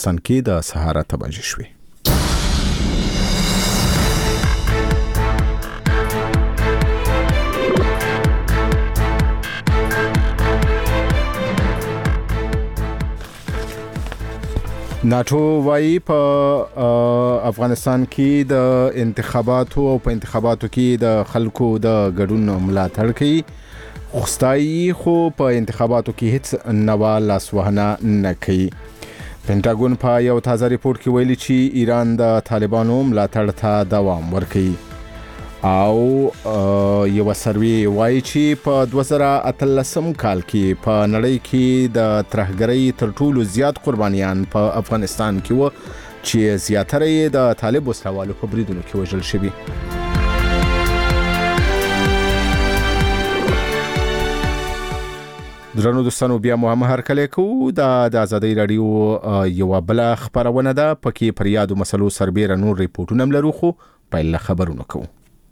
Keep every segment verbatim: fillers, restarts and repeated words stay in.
افغانستان کې د سهار اته بجې شوې. ناتو وايي په افغانستان کې د انتخاباتو او په انتخاباتو کې د خلکو د ګډون ملاتړ کوي، خوستایي خو په انتخاباتو کې هیڅ نوا لاسوهنه نه کوي. پینټاګون په یو تازه ریپورت کې ویلي چې ایران د طالبانو ملاتړ ته دوام ورکوي او یو سروي وایي چې په دوه زره اتلسم کال کې په نړۍ کې د ترهګرۍ تر ټولو زیات قربانیان په افغانستان کې و چې زیاتره یې د طالب وسلوالو په بریدونو کې وژل شوي. درنو دوستانو، بیا مو هم هرکلی کوو. د ازادۍ راډیو یوه بله خپرونه ده، پکې پر یادو مسلو سربیره نور ریپورټونه هم لرو، خو پیل له خبرونو کوو.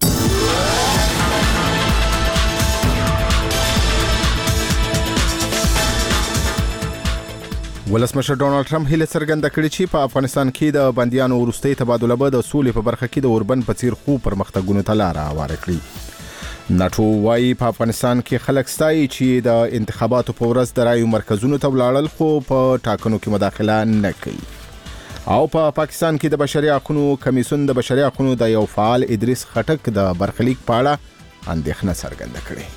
ولسمشر ډونالد ټرمپ هیله څرګنده کړې چې په افغانستان کې د بندیانو وروستۍ تبادله به د سولې په برخه کې د اوربند په څیر خو پرمختګونو ته لاره هواره کړي. ناتو وايي په افغانستان کې خلک ستایي چې د انتخاباتو په ورځ د رایو مرکزونو ته ولاړل، خو په ټاکنو کې مداخله نه کوي. او په پا پاکستان کې د بشري حقوقو کمیسیون د بشري حقوقو د یو فعال ادریس خټک د برخلیک په اړه اندېښنه څرګنده کړې.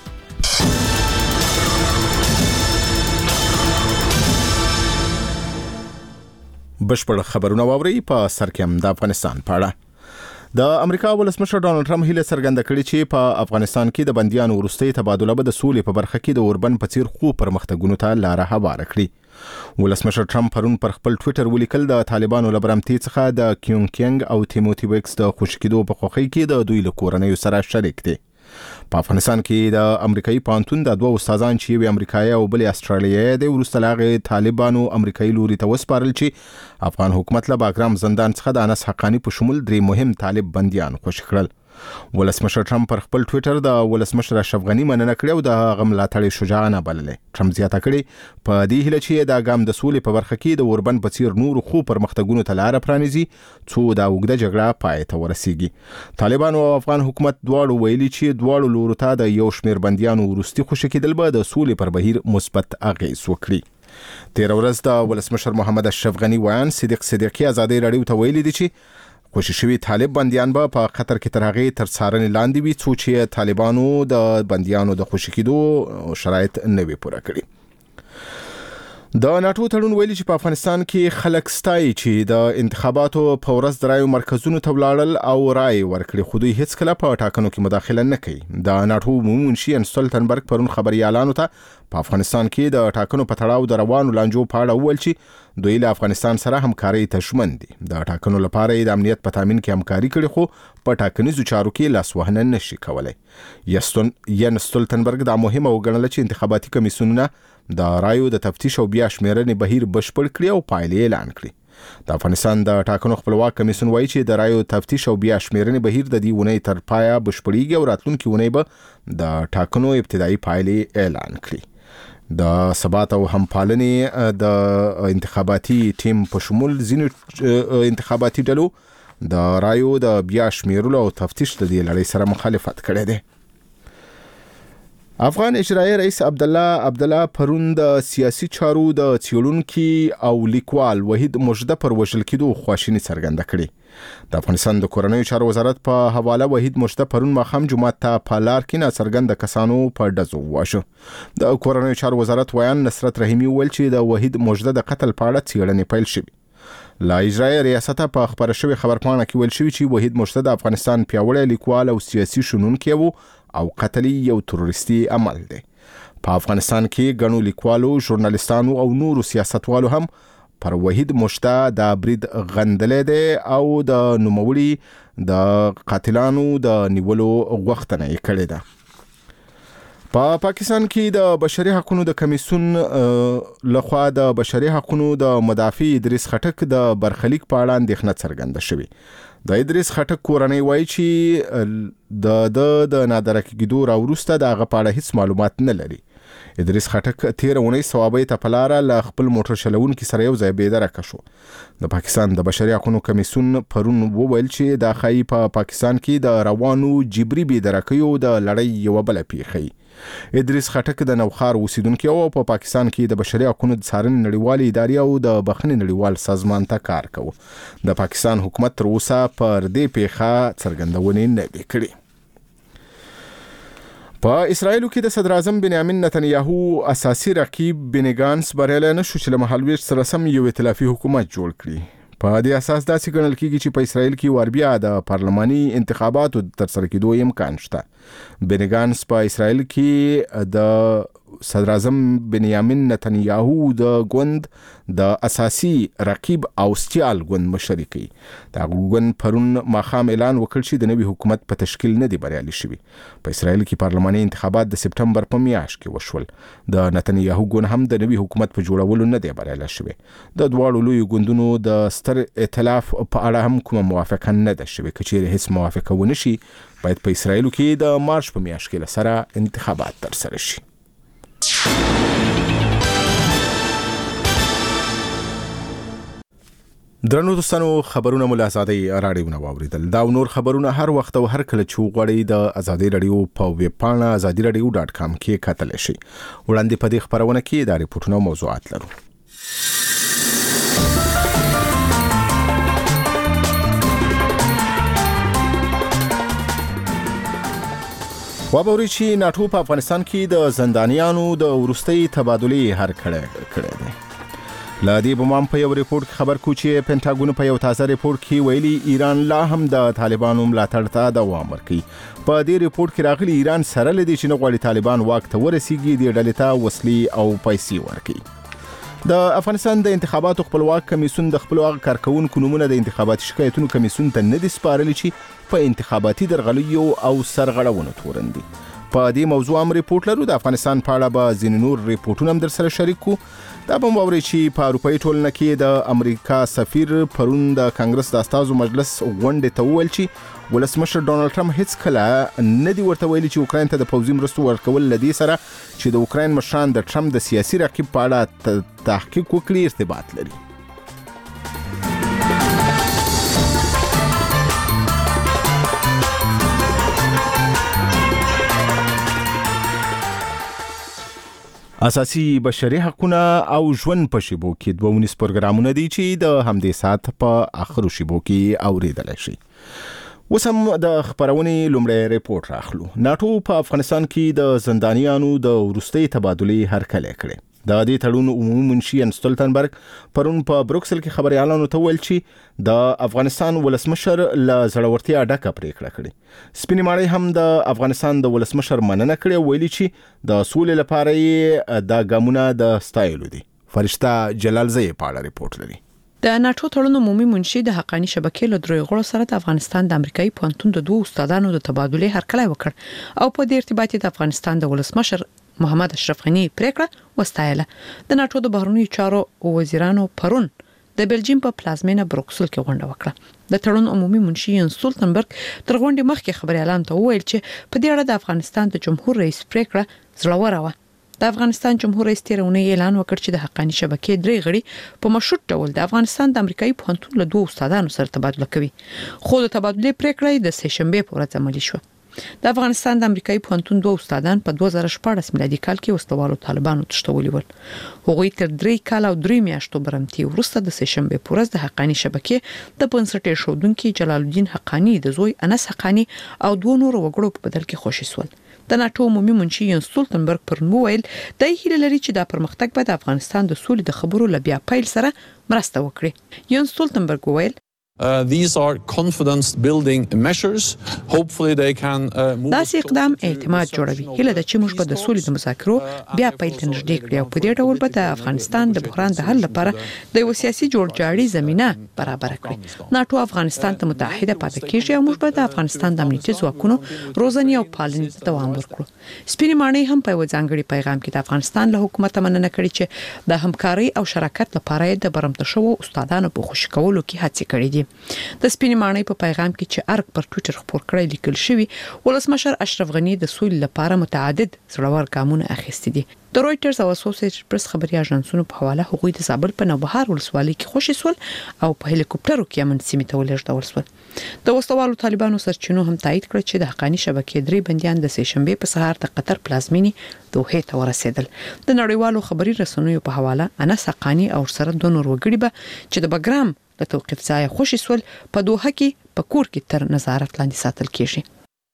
بشپړ خبرونه واوري. په سر کې هم د افغانستان په اړه د امریکا ولسمشر ډونالد ټرمپ هیله څرګنده کړې چې په افغانستان کې د بندیانو وروستۍ تبادله به د سولې په برخه کې د اوربند په څیر خو پرمختګونو ته لاره هواره کړي. ولسمشر ټرمپ پرون پر خپل ټویټر ولیکل د طالبانو له برمتي څخه د کیونګ کینګ او تیموتی ویکس د خوشکېدو په خوښۍ کې د دوی له کورنیو سره شریک دي. په افغانستان کې د امریکایي پانتون د دوه استادان چې یو امریکایي او بل استرالیایي دی وروسته لاغه طالبانو امریکایي لوري ته وسپارل چې افغان حکومت له باګرام زندان څخه د انس حقانی په شمول درې مهم طالب بنديان خوشي کړل. ولسمشر ټرمپ پر خپل ټویټر د ولسمشر اشرف غنی مننه کړې او د هغه ملاتړ شجاعانه بللې. ټرمپ زیاته کړې په دې هیله چې د ګام د سولې په برخه کې د اوربند په څیر نور خو پرمختګونو ته لاره پرانیزي څو دا اوږده جګړه پای ته ورسیږي. طالبانو او افغان حکومت دواړو ویلي چې دواړو لورو ته د یو شمېر بنديانو وروستي خوشي کېدل به د سولې پر بهیر مثبت اغېز وکړي. تیر ورځ د ولسمشر محمد اشرف غنی ویان صدیق صدیقی ازادۍ راډیو ته ویلي دي چې خوشي شوي طالب بنديان به په خطر کې تر هغې تر څارنې لاندې وي څو چې طالبانو د بنديانو د خوشي کېدو شرایط نه وي پوره کړي. د ناتو تړون ویلي چې په افغانستان کې خلک ستایي چې د انتخاباتو په ورځ د رایو مرکزونو ته ولاړل او رای ورکړي، خو دوی هیڅ کله په ټاکنو کې مداخله نه کوي. د ناتو عمومي منشي ان سټولټنبرګ پرون خبريالانو ته په افغانستان کې د ټاکنو په تړاو د روانو لانجو په اړه وویل چې دوی له افغانستان سره همکاري ته ژمن دي. د ټاکنو لپاره د امنیت په تامین کې همکاري کړي، خو په ټاکنیزو چارو کې لاسوهنه نشي کولای. یستون ین سټولټنبرګ دا مهمه وګڼله چې انتخاباتي کمیسیونونه د رایو د تفتیش او بیا شمیرنې بهیر بشپړ کړي او پایلې اعلان کړي. د افغانستان د ټاکنو خپلواک کمیسیون وایي چې د رایو تفتیش او بیا شمیرنې بهیر د دې ونې تر پایه بشپړیږي او راتلونکي ونې به د ټاکنو ابتدایي پایلې اعلان کړي. د ثبات او همپالنې د انتخاباتي ټیم په شمول ځینو انتخاباتي ډلو د رایو د بیا شمیرلو او تفتیش د دې لړۍ سره مخالفت کړی دی. افغان اجرایي رئیس عبدالله عبدالله پرون د سیاسي چارو د څېړونکي او لیکوال وحید مجده پر وژل کېدو خواشیني څرګنده کړې. د افغانستان د کورنیو چارو وزارت په حواله وحید مجده پرون ماښام جمعه ته په لار کې ناڅرګنده کسانو په ډزو وواژه. د کورنیو چارو وزارت ویان نصرت رحیمي وویل چې د وحید مجده د قتل په اړه څېړنې پیل شوې. لا اجرایي ریاست په خبره شوی خبرپاڼه کې ویل شوی چې وحید مجده د افغانستان پیاوړی لیکوال او سیاسي شنونکی وو او قتل یو تروریستي عمل دی. په افغانستان کې ګڼو لیکوالو، ژورنالیستانو او نورو سیاستوالو هم پر وحید مجده د برید غندلې دی او د نوموړي د قاتلانو د نیولو غوښتنه یې کړې ده. په پاکستان کې د بشري حقوقو د کمیسیون لخوا د بشري حقوقو د مدافع ادریس خټک د برخلیک په اړه اندېښنه څرګنده شوې. د ادریس خټک کورنۍ وایي چې د د د نادره کېدو راوروسته د هغه په اړه هیڅ معلومات نه لري. ادریس خټک تیر اونۍ ثوابي ته پلاره ل خپل موټر چلونکي سره یو ځای بېدرکه شو. د پاکستان د بشري حقوقو کمیسیون پرون وویل چې د خای په پا پاکستان کې د روانو جبري بېدرکیو د لړۍ یو بل پیخي. ادریس خټک د نوخار اوسیدونکو او په پا پاکستان کې د بشري حقوقو د څارنې نړیوال ادارې او د بخښنې نړیوال سازمان ته کار کوي. د پاکستان حکومت تر اوسه پر دې پیښه څرګندونې نه دی کړې. په اسرائیل کې د صدر اعظم بنیامین نتنیاهو اساسي رقیب بنی گانس بریالی نشو چې له مهالویش سره سم یو ائتلافي حکومت جوړ کړي. په دې اساس داسې ګڼل کېږي چې په اسرائیل کې وربیا د پارلماني انتخاباتو ترسره کېدو امکان شته. بنی گانس په اسرائیل کې د صدر اعظم بنیامین نتنیاهو د ګوند د اساسي رقیب او سټیال ګوند مشري کوي. دا ګوند پرون ماخام اعلان وکړ چې د نوي حکومت په تشکیل نه دی بریالي شوی. په اسرائیل کې پارلماني انتخابات د سپټمبر په میاشت کې وشول. د نتنیاهو ګوند هم د نوي حکومت په جوړولو نه دی بریالي شوی. د دواړو لوی ګوندونو د ستر ائتلاف په اړه هم کومه موافقه نه ده شوی. کچېرې هیڅ موافقه ونه شي باید په اسرائیل کې د مارچ په میاشت کې لسره انتخابات ترسره شي. درنو دوستانو خبرونه مو له ازادۍ راډیو نه واوریدل. دا نور خبرونه هر وخت او هر کله چې وغواړئ د ازادۍ راډیو په ویب پاڼه ازادي راډیو ډاټ کام کې کتلی شئ. وړاندې په دې خبرونه کې دا ریپورټونه او موضوعات لرو. وابوري چې ناتو په افغانستان کې د زندانیانو د وروستۍ تبادلې هر کړه کړه دی. لا دې بمام په یو ریپورت خبر کو چې پینټاګون په یو تازه ریپورت کې ویلي ایران لا هم د طالبانو ملاتړ ته دوام ورکوي. په دې ریپورت کې راغلي ایران سره لدی چې نه غواړي طالبان واک ته ورسیږي، د ډلې ته وسلې او پیسې ورکوي. د افغانستان د انتخاباتو خپلواک کمیسیون د خپل واغ کارکونکو نومونه د انتخاباتي شکایتونو کمیسیون ته نه دي سپارلي چې په انتخاباتي درغلیو او سرغړونو تورن دي. په دې موضوع هم ریپورت لرو. د افغانستان په اړه به ځینې نور ریپورتونه هم در سره شریک کو. دا به مو اورئ چې په اروپایي ټولنه کې د امریکا سفیر پرون د کانګرس د استازو مجلس غونډې ته وویل چې ولسمشر ډونالد ټرمپ هیڅ کله نه دی ورته ویلي چې اوکراین ته د پوځي مرستو ورکول له دې سره چې د اوکراین مشران د ټرمپ د سیاسي رقیب په اړه تحقیق وکړي ارتباط لري. اساسي بشري حقوقونه او ژوند په شیبو کې دوه ونیس پروګرامونه دي چې د همدې سات په اخرو شیبو کې اوریدل شي. وسم د خبرونې لومړی ریپورت راخلو. ناتو په افغانستان کې د زندانیانو د وروستۍ تبادلې هرکلی کړې. د دې تړون عمومي منشي ان ستولتنبرګ پرون په بروکسل کې خبريالانو ته ویل چې د افغانستان ولسمشر له زړورتیا ډکه پریکړه کړې. سپینې ماڼۍ هم د افغانستان د ولسمشر مننه کړې، ویلي چې د سولې لپاره یې د ګامونه د ستایلو دي. فرشته جلالزی په اړه ریپورت لري. د ناتو تړون عمومي منشي د حقاني شبکې له درې غړو سره د افغانستان د امریکایي پوهنتون د دوه استادانو د تبادلې هرکلی وکړ او په دې ارتباط د افغانستان د ولسمشر محمد اشرف غنی پریکړه وستایله. د ناتو د بهرنیو چارو وزیرانو پرون د بلجیم په پلازمینه بروکسل کې غونډه وکړه. د تړون عمومي منشي ان ستولتنبرګ تر غونډې مخکې خبريالانو ته وویل چې په دې اړه د افغانستان د جمهور رئیس پریکړه زړوره وه. د افغانستان جمهور رئیس تیرونه اعلان وکړ چې د حقاني شبکې درې غړي په مشروط ډول د افغانستان د امریکایي پوهنتون له دوه استادانو سره تبادله کوي. خو د تبادلې پریکړه د سه شنبه په ورځ عملي شوه. د افغانستان د امریکایي پوهنتون دوه استادان په دوه زره شپږ میلادي کال کې وسلوالو طالبانو تښتولي ول. هغوی تر درې کال او درې میاشتو برمتي وروسته د سه شنبه په ورځ د حقاني شبکې د بنسټ ایښودونکي جلال الدین حقانی د زوی انس حقانی او دوه نور وګړو په بدل کې خوشي سول. د ناتو عمومي منشي یان ستولتنبرګ پر موویل د هیله لري چې د پرمختګ به د افغانستان د سولې د خبرو لبیا پیل سره مرسته وکړي. یان ستولتنبرګ وویل Uh, these are confidence building measures. Hopefully they can uh, move. دا اقدام اعتماد جوړوي. هله د چې موږ په د سولې د مذاکرو بیا پیل ته نږدې کړی او په دې ډول به د افغانستان د بحران د حل لپاره د یو سیاسي جوړجاړي زمينه برابر کړي. ناتو افغانستان ته متحده پاتې کیږي او موږ به د افغانستان د امنیتي ځواکونو روزنې او پالنې ته دوام ورکړو. سپینې ماڼۍ هم په یو ځانګړي پیغام کې د افغانستان له حکومت مننه کړې چې د همکاري او شراکت لپاره د برمته شوو استادانو په خوشی کولو کې هڅې کړې دي. د سپینې ماڼۍ په پیغام کې چې ارګ پر ټوئیټر خبر کړی لیکل شوی ولسمشر اشرف غنی د سولې لپاره متعدد زړور ګامونه اخیستي دي. د رويټرز او اسوسییټډ پریس خبري اژانسونو په حواله هغوی د زابل په نوبهار ولسوالۍ کې خوشي سول او په هلیکوپټرو کې امن سیمه ته ولېږدول شول. د وسوالو طالبانو سرچینو هم تایید کړ چې د حقانی شبکې درې بنديان د سه شنبه په سهار د قطر پلازمینی دوحه ته ورسېدل. د نړیوالو خبري رسنیو په حواله انس حقانی او سره د نور وګړي به چې د بګرام د توقيف ځای خوشي سول په دوحه کې په کور کې تر نظارت لاندې ساتل کیږي.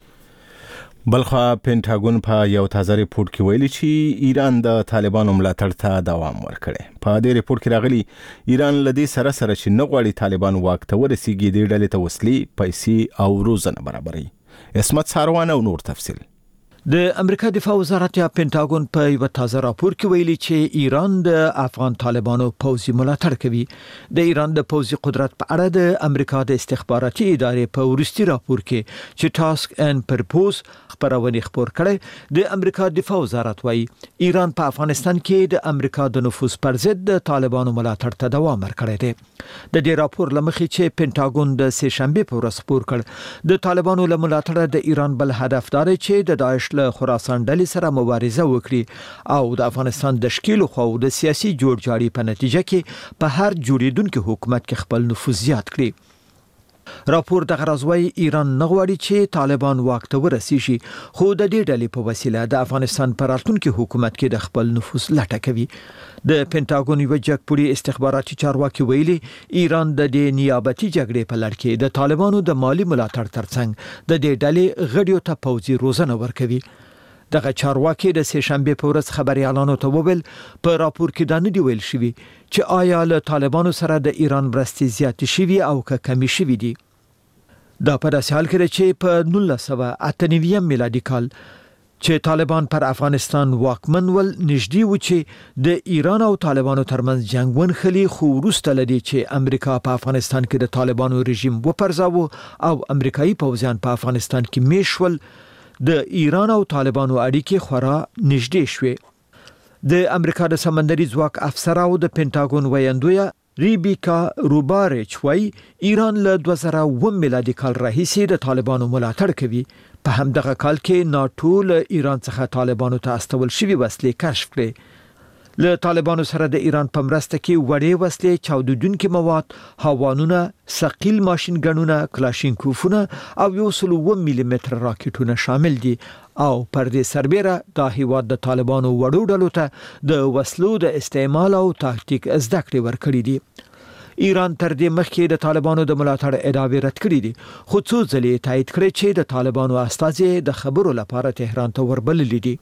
بلخوا پینټاګون په یو تازه ریپورت کې ویلي چې ایران د طالبانو ملاتړ ته دوام ورکړي. په دې ریپورت کې راغلي ایران لدی سره سره چې نه غواړي طالبان واک ته ورسیږي د ډلې ته وسلې، پیسې او روزنه برابري. اسمت ساروان او نور تفصیل. د امریکا دفاع وزارت یا پینټاګون په یو تازه راپور کې ویلي چې ایران د افغان طالبانو پوځي ملاتړ کوي. د ایران د پوځي قدرت په اړه د امریکا د استخباراتي ادارې په ورستي راپور کې چې ټاسک ان پرپوز خبرونه خبر کړي، د امریکا دفاع وزارت وايي ایران په افغانستان کې د امریکا د نفوذ پر ضد د طالبانو ملاتړ ته دوام ورکړی دی. د دې راپور لمخې چې پینټاګون د سه شنبه په ورځ خبر کړ د طالبانو له ملاتړ د ایران بل هدف دار چې د داعش له خراسان ډلې سره مبارزه وکړي او د افغانستان د شکیل خو د سیاسي جوړجاړي په نتیجه کې په هر جوړیدونکو حکومت کې خپل نفوذ زیات کړي. راپور د غرضوي ایران نغواړي چې طالبان واک ته ورسیږي، خو د دې ډلې په وسیله د افغانستان پر راتلونکي حکومت کې د خپل نفوذ لټه کوي. د پینټاګون یو جګپوړي استخباراتي چارواکي ویلي ایران د دې نیابتي جګړې په لړ کې د طالبانو د مالی ملاتړ ترڅنګ د دې ډلې غړیو ته پوځي روزنه ورکوي. دغه چارواکي د سه شنبه په ورځ خبري اعلان وکول په راپور کې دا نه دی ویل شوی چې آیا له طالبانو سره د ایران مرستې زیات شوي او که کمی شوي دي. دا په داسې حال کې چې په نولس سوه اته نوي میلادي کال چې طالبان پر افغانستان واکمن ول نږدې و چې د ایران او طالبانو ترمنځ جنگ ونخلي، خو وروسته لدی چې امریکا په افغانستان کې د طالبانو رژیم وپرځاوه او امریکایي پوځیان په افغانستان کې میشول، د ایران او طالبانو اړیکې خورا نږدې شوې. د امریکا د سمندري ځواک افسر او د پینټاګون ویاندوی ریبیکا روبارچ وای ایران له دوه زره اووه میلادي کال راهیسې د طالبانو ملاتړ کوي. په همدغه کال کې ناتو له ایران څخه طالبانو ته استول شوی وسلې کشف کړې. له طالبانو سره د ایران په مرسته کې وړې وسلې، چاودیدونکي مواد، هاوانونه، ثقيل ماشين ګنونه، کلاشینکوفونه او یو سل اووه ملي متر راکټونه شامل دي او پر دې سربېره دا هیواد د طالبانو وړو ډلو ته د وسلو د استعمال او تاکتیک زده کړې ورکړي دي. ایران تر دې مخکې د طالبانو د ملاتړ ادعاوې رد کړې دي، خو څو ځلې تایید کړې چې د طالبانو استازي د خبرو لپاره تهران ته وربللي دي.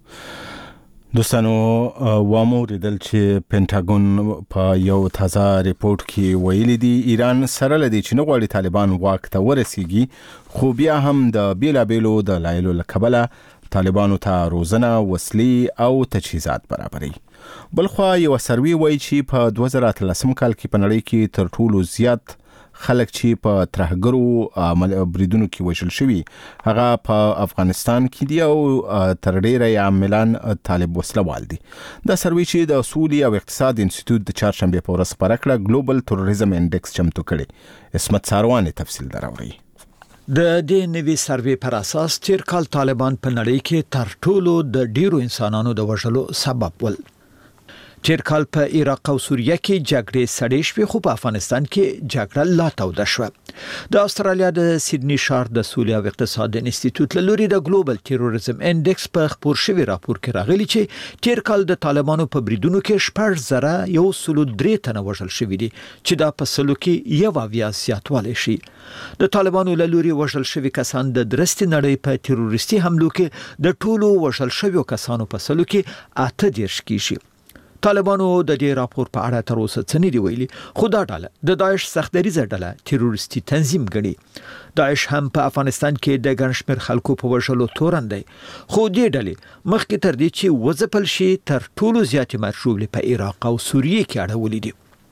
دوستانو واموریدل چې پینټاګون په یو تازه ریپورت کې ویلي دي ایران سره لدی چې نه غواړي طالبان واک ته ورسیږي، خو بیا هم د بیلابیلو د لایلو لکبله طالبانو ته روزنه، وسلې او تجهیزات برابري. بلخوا یو سروي وایي چې په دوه زره اتلسم کال کې په نړۍ کې تر ټولو زیات خلک چې په ترهګرو بریدونو کې وژل شوي هغه په افغانستان کې دي او تر ډیره یې عاملان طالب وسلوال دي. دا سروي چې د اصولي او اقتصاد انسټیټیوټ د چهارشنبه په ورځ خپاره کړه ګلوبل تروریزم انډیکس چمتو کړي. اسمت ساروان تفصیل دراوړي. د دې نوي سروي پر اساس تیر کال طالبان په نړۍ کې تر ټولو د ډیرو انسانانو د وژلو سبب ول. تیر کال په عراق او سوریه کې جګړې سړې شوې، خو په افغانستان کې جګړه لا توده شوه. د استرالیا د سیدنی ښار د سولې او اقتصاد انسټیټیوټ له لوري د ګلوبل تروریزم انډیکس په خبر شوی راپور کې راغلی چې تیر کال د طالبانو په بریدونو کې شپږ زره یو سل درې تنه وژل شوي دي، چې دا په سلو کې یو اویا زیاتوالی شي. د طالبانو له لوري وژل شوي کسان د درستې نړۍ په تروریستي حملو کې د ټولو وژل شویو کسانو په سلو کې اته دیرش کیږي. طالبانو د دې راپور په اړه تر اوسه څه نه دی ویلي، خو دا ډله د داعش سختدریزه ډله تروریستي تنظیم ګڼي. داعش هم په افغانستان کې د ګڼ شمېر خلکو په وژلو تورن دی، خو دې ډلې مخکې تر دې چې وځپل شي تر ټولو زیاتې مرچوبلې په عراق او سوریه کې اړولې دي.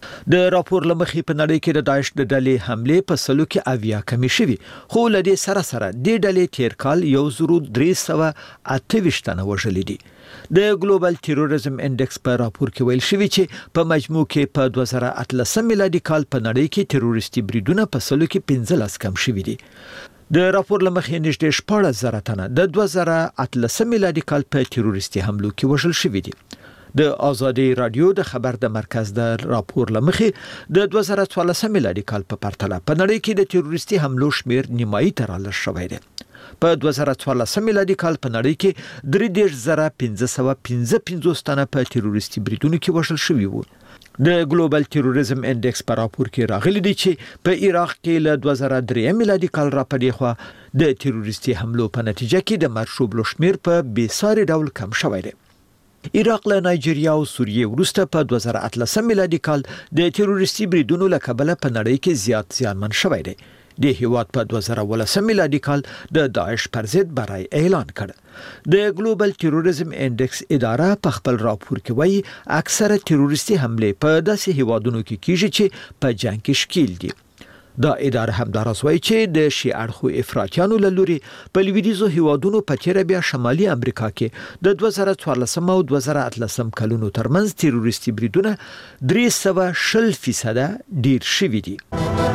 د راپور لمخې په نړۍ کې د داعش د ډلې حمله په سلو کې اویا کمی شوي، خو له دې سره سره د ډلې تیر کال یو زرو درې سوه اته ویشت تنه وژلي دي. د ګلوبل تیروریزم انډیکس په راپور کې ویل شوی چې په مجموع کې په دوه زره اتلسم میلادي کال په نړۍ کې تروریستي بریدونه په سلو کې پنځلس کم شوي دي. د راپور لمخې نږدې شپاړس زره تنه د دوه زره اتلسم میلادي کال په تروریستي حملو کې وژل شوي دي. د آزادي رادیو د خبر د مرکز د راپور لمخې د دوه زره څوارلسم میلادي کال په پرتله په نړۍ کې د تروریستي حملو شمیر نیمایي ته رالږ شوی دی. په دوه زره څوارلسم میلادي کال په نړۍ کې درې دېرش زره پنځه سوه پنځه پنځوس تنه په تروریستي بریدونو کې وژل شوي وو. د ګلوبل تیروریزم انډیکس په راپور کې راغلي دي چې په عراق کې له دوه زره درې میلادي کال را پدې خوا د تروریستي حملو په نتیجه کې د مړ شویو شمیر په بېساري ډول کم شوی دی. عراق له نایجیریا او سوریې وروسته په دوه زره اتلسم میلادي کال د تروریستي بریدونو له کبله په نړۍ کې زیات زیانمن شوی دی. د هیواد په دوه زره اوولسم میلادي کال د داعش پر ضد برای اعلان کړ. د ګلوبل تیروریزم انډیکس اداره په خپل راپور کې وایي اکثره تروریستي حمله په داسې هیوادونو کې کیږي چې په جنگ کې ښکیل دي. دا اداره همداراز وایي چې د شیعه اړخو افراطیانو له لوري په لویدیځو هیوادونو په تیره بیا شمالي امریکا کې د دوه زره څوارلسم او دوه زره اتلسم کلونو ترمنځ تروریستي بریدونه درې سوه شل فیصده ډیر شوي دي.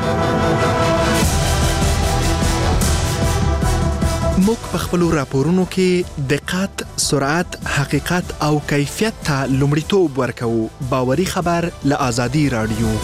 موږ په خپلو راپورونو کې دقت، سرعت، حقیقت او کیفیت ته لومړیتوب ورکوو. باوري خبر له آزادي رادیو.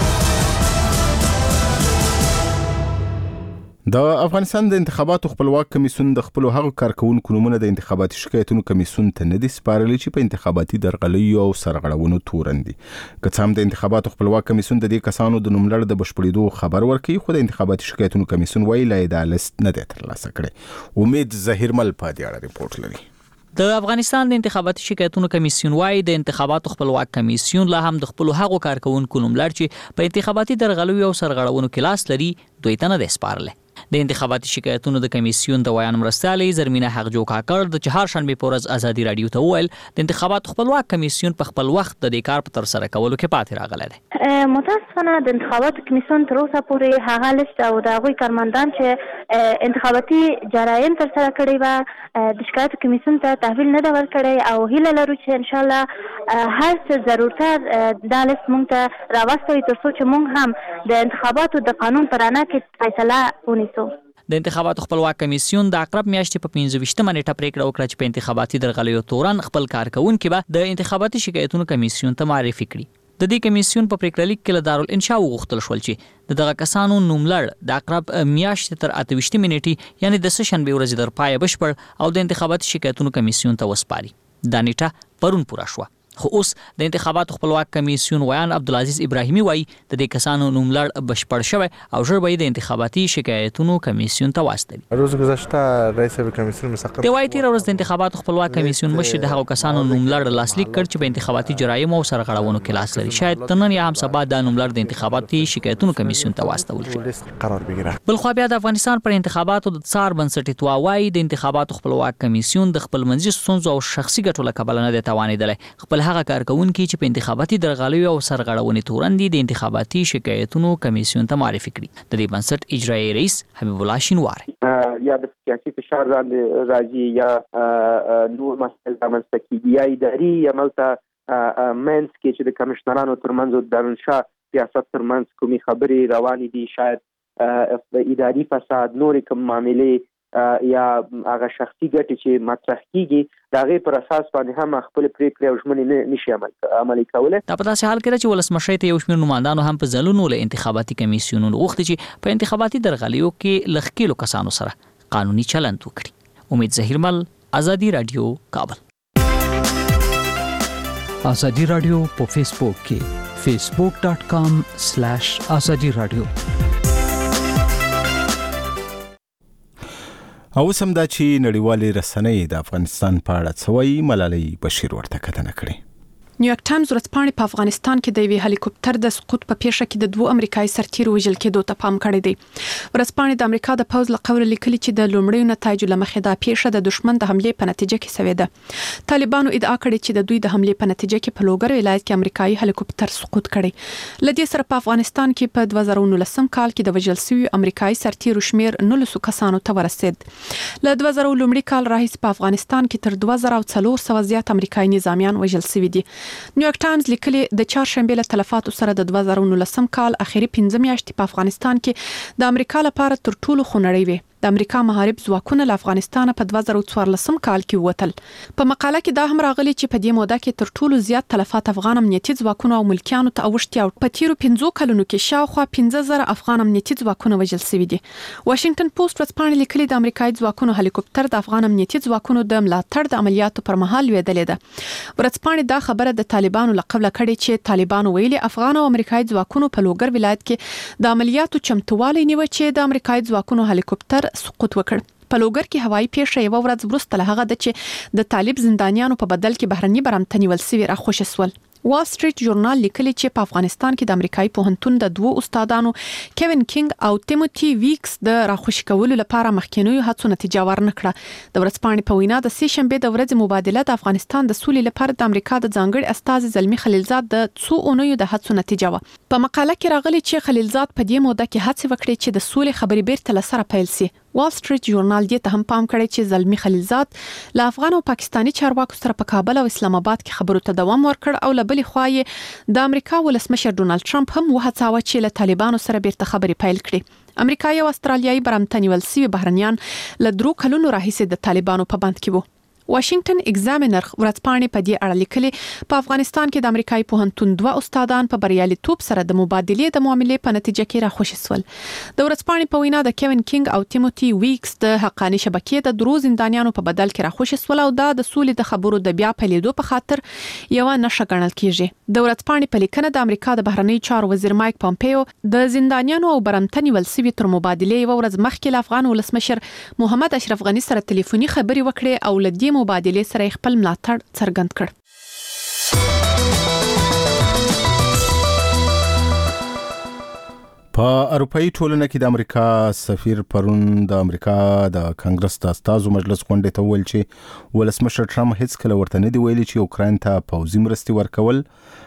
د افغانستان د انتخاباتو خپلواک کمیسیون د خپل هغو کارکونکو نومونه د انتخاباتي شکایتونو کمیسیون ته نه دي سپارلي چې په انتخاباتي درغلیو او سرغړونو تورن دي. که څه هم د انتخاباتو خپلواک کمیسیون د دې کسانو د نوملړ د بشپړېدو خبر ورکوي، خو د انتخاباتي شکایتونو کمیسیون وایي لا یې دا لیست نه دی ترلاسه کړی. امید ظهیرمل په دې اړه ریپورت لري. د افغانستان د انتخاباتي شکایتونو کمیسیون وايي د انتخاباتو خپلواک کمیسیون لا هم د خپل هغو کارکونکو نوملړ چې په انتخاباتي درغلیو او سرغړونو کې لاس لري دوی ته نه دی سپارلی. د انتخاباتي شکایتونو د کمیسیون د ویان مرستیالي زرمینه حقجو کاکړ د چهارشنبه په ورځ ازادي رادیو ته وویل د انتخاباتو خپلواک کمیسیون په خپل وخت د دې کار په تر سره کولو کې پاتې راغلی دی. متاسفانه د انتخاباتو کمیسیون تر اوسه پورې هغه لیست او د هغوی کارمندان چې انتخاباتي جرایم تر سره کړي وه د شکایتو کمیسیون ته تحویل نه ده ورکړی او هیله لرو چې انشاءالله هر څه ضرورته دا لیست موږ ته راوستوي تر څو چې موږ هم د انتخاباتو د قانون په رڼا کې فیصله ونیسو. د انتخاباتو خپلواک کمیسیون د عقرب میاشتې په پنځه ویشتمه نیټه پریکړه وکړه چې په انتخاباتي درغلیو تورن خپل کارکونکي به د انتخاباتي شکایتونو کمیسیون ته معرفي کړي. د دې کمیسیون په پریکړه لیک کې له دارالانشا وغوښتل شول چې د دغه کسانو نوملړ د عقرب میاشتې تر اته ویشتمې نیټې یعنی د سه شنبې ورځې تر پایه بشپړ او د انتخاباتي شکایتونو کمیسیون ته وسپاري. دا نیټه پرون پوره شوه. خو اوس د انتخاباتو خپلواک کمیسیون ویان عبدالعزیز ابراهیمی وایي د دې کسانو نوملړ بشپړ شوی او ژر به د انتخاباتي شکایتونو کمیسیون ته واستوي. روز گذشته رئیس کمیسیون مسقط دی وایي تیر ورځ د انتخاباتو خپلواک کمیسیون مشر د هغو کسانو نوملړ لاسلیک کړ چې په انتخاباتي جرایم او سرغړونو کې لاس لري. شاید نن یا هم سبا دا نوملړ د انتخاباتي شکایتونو کمیسیون ته واستول شي. قرار بگیره. بل خو بیا د افغانستان پر انتخاباتو د څار بنسټ اتوا وایي د انتخاباتو خپلواک کمیسیون د خپل منځي ستونزو او شخصي ګټو له کبله نه دی توانېدلی خپل هغه کارکونکي چې په انتخاباتي درغلیو او سرغړونې تورن دي د انتخاباتي شکایتونو کمیسیون ته معرفي کړي. د دې بنسټ اجرایي رئیس حبیب الله شینواری یا د سیاسي فشار باندې راځي یا نور مسایل رامنځته کېږي یا اداري عملته منځ کې چې د کمشنرانو ترمنځ او د دارالانشا سیاست ترمنځ کومې خبرې روانې دي، شاید اداري فساد، نورې کوم معاملې یا هغه شخصي ګټې چې مطرح کیږي د هغې پر اساس باندې هم خپل پریکړې او ژمنې نشي عملي کولی. دا په داسې حال کې ده چې ولسمشرۍ ته یو شمېر نمایندانو هم په ځلونو له انتخاباتي کمیسیونونو غوښتي چې په انتخاباتي درغلیو کې له ښکېلو کسانو سره قانوني چلند وکړي. امید ظهیرمل، ازادي رادیو، کابل. ازادي رادیو په فیسبوک کې فیسبوک ډاٹ کام سلیش ازادي رادیو. او سم دا چې نړیوالې رسنۍ د افغانستان په اړه څه وایي، ملالۍ بشیر ورته کتنه کړې. نیویارک ټایمز ورځپاڼې په افغانستان کې د یوې هلیکوپټر د سقوط په پیښه کې د دوه امریکایي سرتیرو وژل کېدو ته پام کړی دی. ورځپاڼې د امریکا د پوز له قوله لیکلي چې د لومړیو نتایجو له مخې دا پیښه د دشمن د حملې په نتیجه کې شوې ده. طالبانو ادعا کړې چې د دوی د حملې په نتیجه کې په لوګر ولایت کې امریکایي هلیکوپټر سقوط کړی. لدې سره په افغانستان کې په دوه زره نولسم کال کې د وژل شوي امریکایي سرتیرو شمیر نولسو کسانو ته ورسید. له دوه زره لومړي کال راهیسې په افغانستان کې تر دوه زره څلور سوه زیات امریکایي نظامیان وژل شوي دي. نیویارک ټایمز لیکلي د چهارشنبه له تلفاتو سره د دوه زره نولسم کال اخیری پنځه میاشتې په افغانستان کې د امریکا لپاره تر ټولو خونړۍ وي. د امریکا محارب ځواکونه له افغانستان په دوه زره څوارلسم کال کې ووتل. په مقاله کې دا هم راغلي چې په دې موده کې تر ټولو زیات تلفات افغان امنیتي ځواکونه او ملکیانو ته اوښتي او په تیرو پنځو کلونو کې شاوخوا پنځه زره افغان امنیتي ځواکونه وژل شوي دي. واشنگټن پوسټ ورځپاڼې لیکلي د امریکایي ځواکونو هلیکوپټر د افغان امنیتي ځواکونو د ملاتړ د عملیاتو پر مهال لوېدلې ده. ورځپاڼې دا خبره د طالبانو له قبله کړې چې طالبانو ویلي افغان او امریکایي ځواکونو په لوګر ولایت کې د عملیاتو چمتووالی نیوه چې د امریکایي ځواکونو هلیکوپټر سقوط وکړ. په لوګر کې هوایي پیښه یو ورځ وروسته له هغه د چې د طالب زندانیانو په بدل کې بهرني برامته نیول شوي راخوشي سول. وال سټریټ ژورنال لیکلي چې په افغانستان کې د امریکایي پوهنتون د دوه استادانو کیوین کینګ او تیموتی ویکس د راخوشي کولو لپاره مخکینیو هڅو نتیجه ورنکړه. د ورځپاڼې په وینا د سې شنبه د ورځې مبادله د افغانستان د سولې لپاره د امریکا د ځانګړي استازي زلمی خلیلزاد د څو اونیو د هڅو نتیجه و. په مقاله کې راغلي چې خلیلزاد په دې موده کې هڅه وکړه چې د سولې خبرې بیرته لسره پیل شي. وال سټریټ ژورنال دې ته هم پام کړی چې زلمی خلیلزاد له افغان او پاکستاني چارواکو سره په کابل او اسلام آباد کې خبرو ته دوام ورکړ او له بلې خوا یې د امریکا ولسمشر ډونالد ټرمپ هم وهڅاوه چې له طالبانو سره بیرته خبرې پیل کړي. امریکایي او استرالیایي برامته نیول شوي بهرنیان له درو کلونو راهیسې د طالبانو په بند کې وو. واشنگټن ایگزامینر ورځپاڼې په دې اړه لیکلي په افغانستان کې د امریکایي پوهنتون دوه استادان په بریالیتوب سره د مبادلې د معاملې په نتیجه کې راخوشي سول. د ورځپاڼې په وینا د کیوین کینګ او تیموتی ویکس د حقاني شبکې د درو زندانیانو په بدل کې راخوشي سول او دا د سولې د خبرو د بیا پیلېدو په خاطر یو نشه ګڼل کیږي. د ورځپاڼې په لیکنه د امریکا د بهرنی چارو وزیر مایک پامپیو د زندانیانو او برامته نیول شوي تر مبادلې یو ورځ مخکې له افغان ولسمشر محمد اشرف غنی سره ټلیفوني خبرې وکړې او له دې مبادلې سره خپل ملاتړ څرګند کړ. په اروپאי ټولنه کې د امریکا سفیر پرون د امریکا د کانګرس د استازو مجلس غونډې ته ویل چې ولسمشر ټرمپ هیڅ کله ورته نه دی ویلي چې اوکراین ته پوځي مرستې ورکول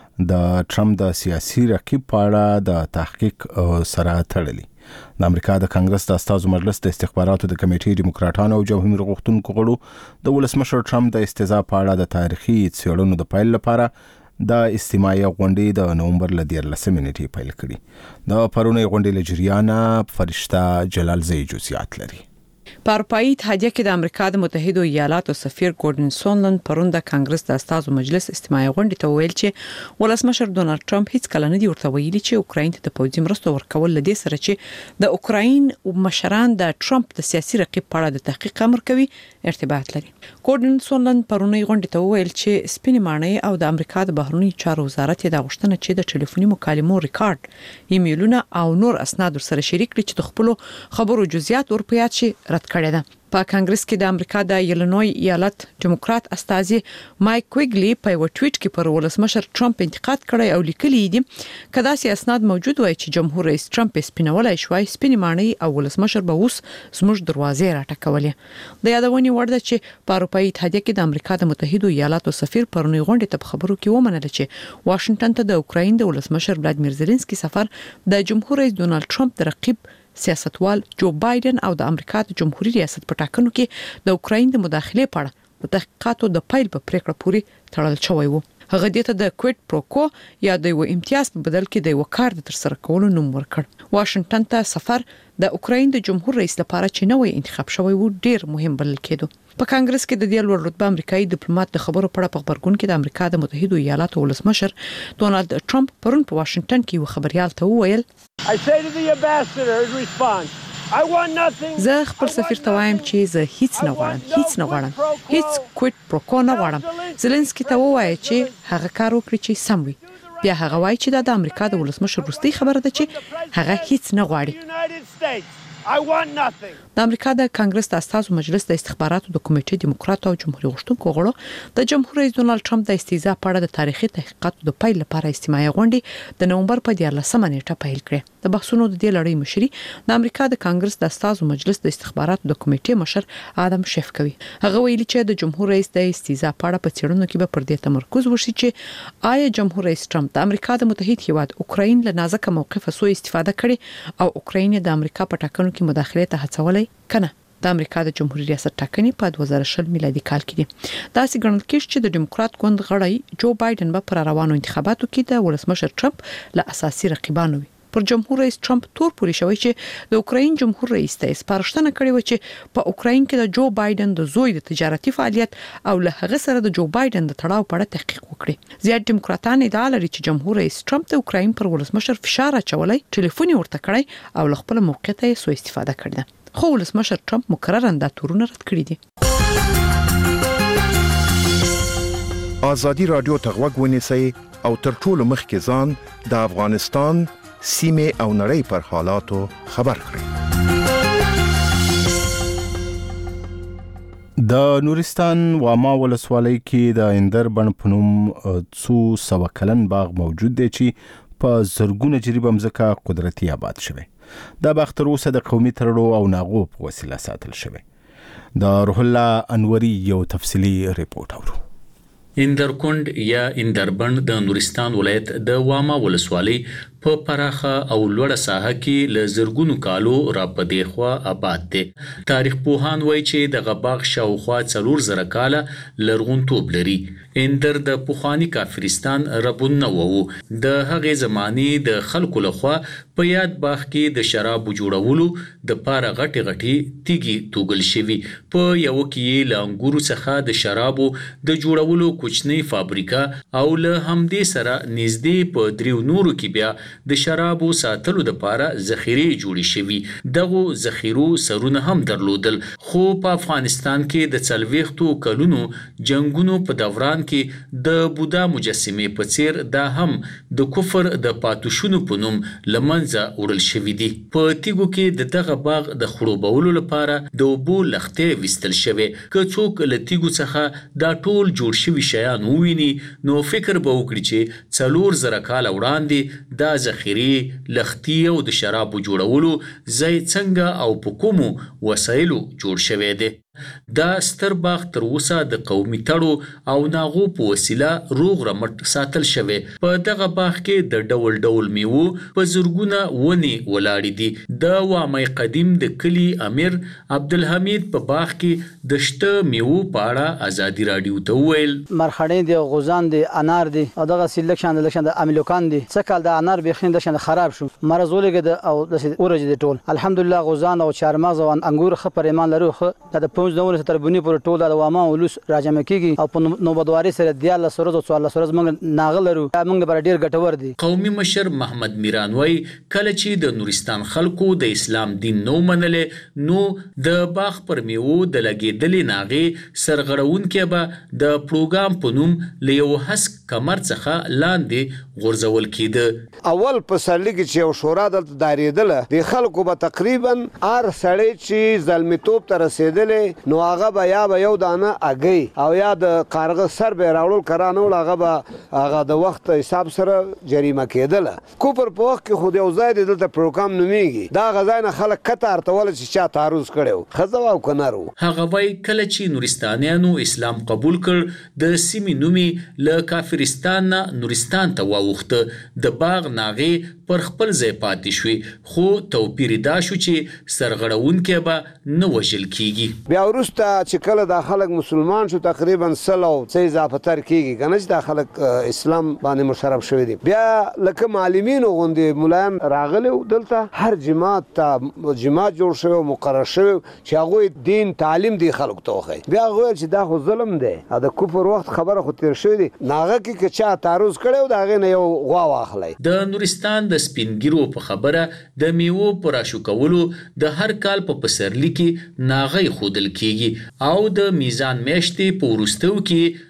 د ټرمپ د سیاسي رقیب په اړه د تحقیق سره تړلي. د امریکا د کانګرس د استازو مجلس د استخباراتو د کمیټې ډیموکراټانو او جمهور غوښتونکو غړو د ولسمشر ټرمپ د استهزاء په اړه د تاریخي څېړنو د پیل لپاره د استماعي غونډې د نومبر ل دیارلسمې نیټې پیل کړې. د پرونی غونډې له جریانه فرشته جلالزی جزئیات لري. په اروپאי اتحادیه کې د امریکا د متحده ایالاتو سفیر ګورډن سونلند پرون د کانګرس د استازو مجلس استماعي غونډې ته ویل چې ولسمشر ډونالد ټرمپ هیڅ کله نه دی ورته ویلي چې اوکراین ته د پوځي مرستو ورکول لدې سره چې د اوکراین مشران د ټرمپ د سیاسي رقیب په اړه د تحقیق امر کوي ارتباط لري. ګورډن سونلند پرونی غونډې ته ویل چې سپینې ماڼۍ او د امریکا د بهرنی چارو وزارت د غوښتنه چې د ټلیفوني مکالمو ریکارډ، ایمیلونه او نور اسناد سره شریک کړي چې د خپل خبرو جزئیات ورپیات شي رد کړي ده. په کانګرس کې د امریکا د ایلینوی ایالت ډیموکرات استازي مایک ویګلی په یو ټویټ کې پر ولسمشر ټرمپ انتقاد کړی او لیکلی دی کدا سي اسناد موجود وای چې جمهور رئیس ټرمپ سپینولای شوی سپینې ماڼۍ او ولسمشر به اوس زموږ دروازې راټکولې. د یادونې وړ ده چې په اروپאי اتحادیه کې د امریکا د متحده ایالاتو سفیر پرونی غونډې ته خبرو کې ومنل چې واشنگټن ته د اوکراین د ولسمشر ولادیمیر زيلنسکي سفر د جمهور رئیس ډونالد ټرمپ د رقیب سیاستوال جو بایدن او د امریکا د جمهوریت ریاست په ټاکنو کې د اوکراین د مداخلې په اړه د تحقیقاتو د پیل په پریکړه پورې تړل شوی وو. هغه دته د کویټ پروکو یا د یو امتیاز په بدل کې د یو کار د ترسره کولو نوم ورکړ. واشنگټن ته سفر د اوکراین د جمهور رئیس لپاره چې نوې انتخاب شوی وو ډیر مهم بلل کېدو. په کانګرس کې د دې لوړ رتبه امریکایي ډیپلوماټ د خبرو په اړه په خبرګون کې د امریکا د متحده ایالاتو ولسمشر ډونالد ټرمپ پرون په واشنگټن کې یو خبريال ته وویل زه خپل سفیر ته وایم چې زه هیڅ نه غواړم هیڅ نه غواړم هیڅ کویټ پروکو نه غواړم. زيلنسکي ته ووایي چې هغه کار وکړي چې سم وي. بیا هغه وایي چې د امریکا د ولسمشر وروستي خبره ده چې هغه هیڅ نه غواړي. د امریکا د کانګرس د استازو مجلس د استخباراتو د کمیټې دیموکرات او جمهوریت غوښتونکو غړو د جمهور رئیس ډونالد ټرمپ د استیزا په اړه د تاریخي تحقیقاتو د پیل لپاره اجتماعي غونډه د نومبر په دیارلسمه نیټه پیل کړه. د بحثونو د دې لړۍ مشري د امریکا د کانګرس د استازو مجلس د استخباراتو د کمیټې مشر آدم شیف کوي. هغه ویلي چې د جمهور رئیس د استیزا په اړه په څېړنو کې به پر دې تمرکز وشي چې آیا جمهور رئیس ټرمپ د امریکا د متحد هیواد اوکراین له نازک موقف سوء استفاده کړي او اوکراین د امریکا په ټاکنو کې مداخله ته هڅولای کنه. د امریکا د جمهوریت ریاست ټاکنې په دوه زره شل میلادي کال کې دي. دا سې ګڼل کېږي چې د ډیموکرات ګوند غړی جو بایدن به پر روانو انتخاباتو کې د ولسمشر ټرمپ له اساسي رقیبانو وي. پر جمهور رئیس ټرمپ تور پوري شوی چې د اوکراین جمهور رئیس ته سپارښتنه کړې و چې په اوکراین کې د جو بایدن د زوی د تجارتي فعالیت او له هغه سره د جو بایدن د تړاو په اړه تحقیق وکړي. زیات ډیموکراتان ادعا لري چې جمهور رئیس ټرمپ د اوکراین پر ولسمشر فشار اچولای، ټلیفون ورته کړی او له خپل موقعیت یې سوء استفاده کړې. خو ولسمشر ټرمپ مکرراً دا تورونه رد کړی دي. آزادي رادیو ته غوږ ونیسئ او تر ټولو مخکې ځان د افغانستان سیمه او نړۍ پر حالاتو خبر کړئ. د نورستان واما ولسوالۍ کې د اندر بڼ په نوم څو سوه کلن باغ موجود دی چې په زرګونه جریبه مځکه قدرتي آباد شوی. دا باغ تر اوسه د قومي ترړو او ناغو په وسیله ساتل شوی. د روح الله انوري یو تفصیلی ریپورت اورو. اندرکند یا اندربند د نورستان ولایت د واما ولسوالۍ په پراخه او لوړه ساحه کې ل زرګونو کالو را پدې خوا آباد دي. تاریخ پوهان وایي چې د غباغ شاوخوا څلور زره کاله لرغونتوب لري. اندر د پوخانی کافرستان ربونه وو. د هغې زماني د خلکو لخوا په یاد باغ کې د شراب جوړولو د پاره غټي غټي تیږي توګل شوی. په یو کې ل انګورو څخه د شرابو د جوړولو کوچنی فابریکا او له همدې سره نږدې په دریو نورو کې بیا د شرابو ساتلو د پاره ذخیره جوړی شوی. دغه ذخیرو سرونه هم درلودل. خو په افغانستان کې د څلويختو کلونو جنگونو په دوران کې د بودا مجسمه په څیر دا هم د کفر د پاتوشونو په نوم لمنځه وړل شوی دي. په تیګو کې د دغه باغ د خړوبولو لپاره د اوبو لختې وستل شوی. که څوک له تیګو څخه دا ټول جوړ شوی شیان وویني نو فکر به وکړي چې څلور زره کال وړاندې دا ذخیره لختي او د شرابو جوړولو ځای څنګه او په کومو وسایلو جوړ شوی دی. دا ستر باغ تر اوسه د قومي تړو او ناغو په وسیله روغ رمټ ساتل شوی. په دغه باغ کې د ډول ډول میوه په زرګونه ونی ولاړې دي. د وامای قدیم د کلی امیر عبدالحمید په باغ کې د شته میوه په اړه ازادي رادیو ته ویل. مرخړې دي، غوزان دي، انار دي او دغه سلیکشن د لکشن د امیلوکان دي. څه کال د انار بخین د شند خراب شو، مرز ولګد او د اورج دي ټول. الحمدلله غوزان او چارمغز او انګور خبر ایمان لرو. خو د پوز نو تر بنی پر ټول د واما ولوس راجمه کیږي او په نوبدواري سره د الله سره او الله سره موږ ناغلرو موږ پر ډیر ګټور دي. قومي مشر محمد میرانوي کله چې د نورستان خلکو د اسلام دین نو منلې نو د باغ پر میوه د لګیدلې ناغي سرغړون کې به د پروګرام په نوم لیو حس کمر څخه لاندې غورځول کېده. اول په سرلی کې چې یو شورا د داریدله د خلکو به تقریبا ار سړی چې ظلمتوب ته رسیدلې نو هغه به یا به یو دانه اگې او یا د کارغه سر به راوړل کرانه ول هغه به هغه د وخت حساب سره جریمه کېدله. کوپر په وخت کې خو یو ځای د دلته پروګرام نومیږي. دا غځای نه خلک کته ارتول چې چا تعرض کړو خزه او کنارو. هغه وای کله چې نورستانیانو اسلام قبول کړ د سیمې نومي له کافرستان نه نورستان ته واوښته. د باغ ناغې پر خپل ځای پاتې شوې خو توپیر دا شو چې سرغړونکي به نه وژل کیږي. بیا ورسته چې کله د خلک مسلمان شو تقریبا سلو څه اضافه تر کیږي کنه چې د خلک اسلام باندې مشرف شوی دي. بیا لکه معلمین غوندې مولایان راغلي دلته هر جماعت ته جماعت جوړ شوی مقرر شوی چې هغه دین تعلیم دی خلکو ته وخی. بیا هغه چې دا خو ظلم دی دا کفر وخت خبره خو تیر شوی دی ناغه کې چې چا تعرض کړو دا غي نه یو غوا واخلای. د نورستان د سپینګیرو په خبره د میوه پر اشو کولو د هر کال په پسرلی کې ناغې خودل کیږي او د میزان میاشتې په ورستو کې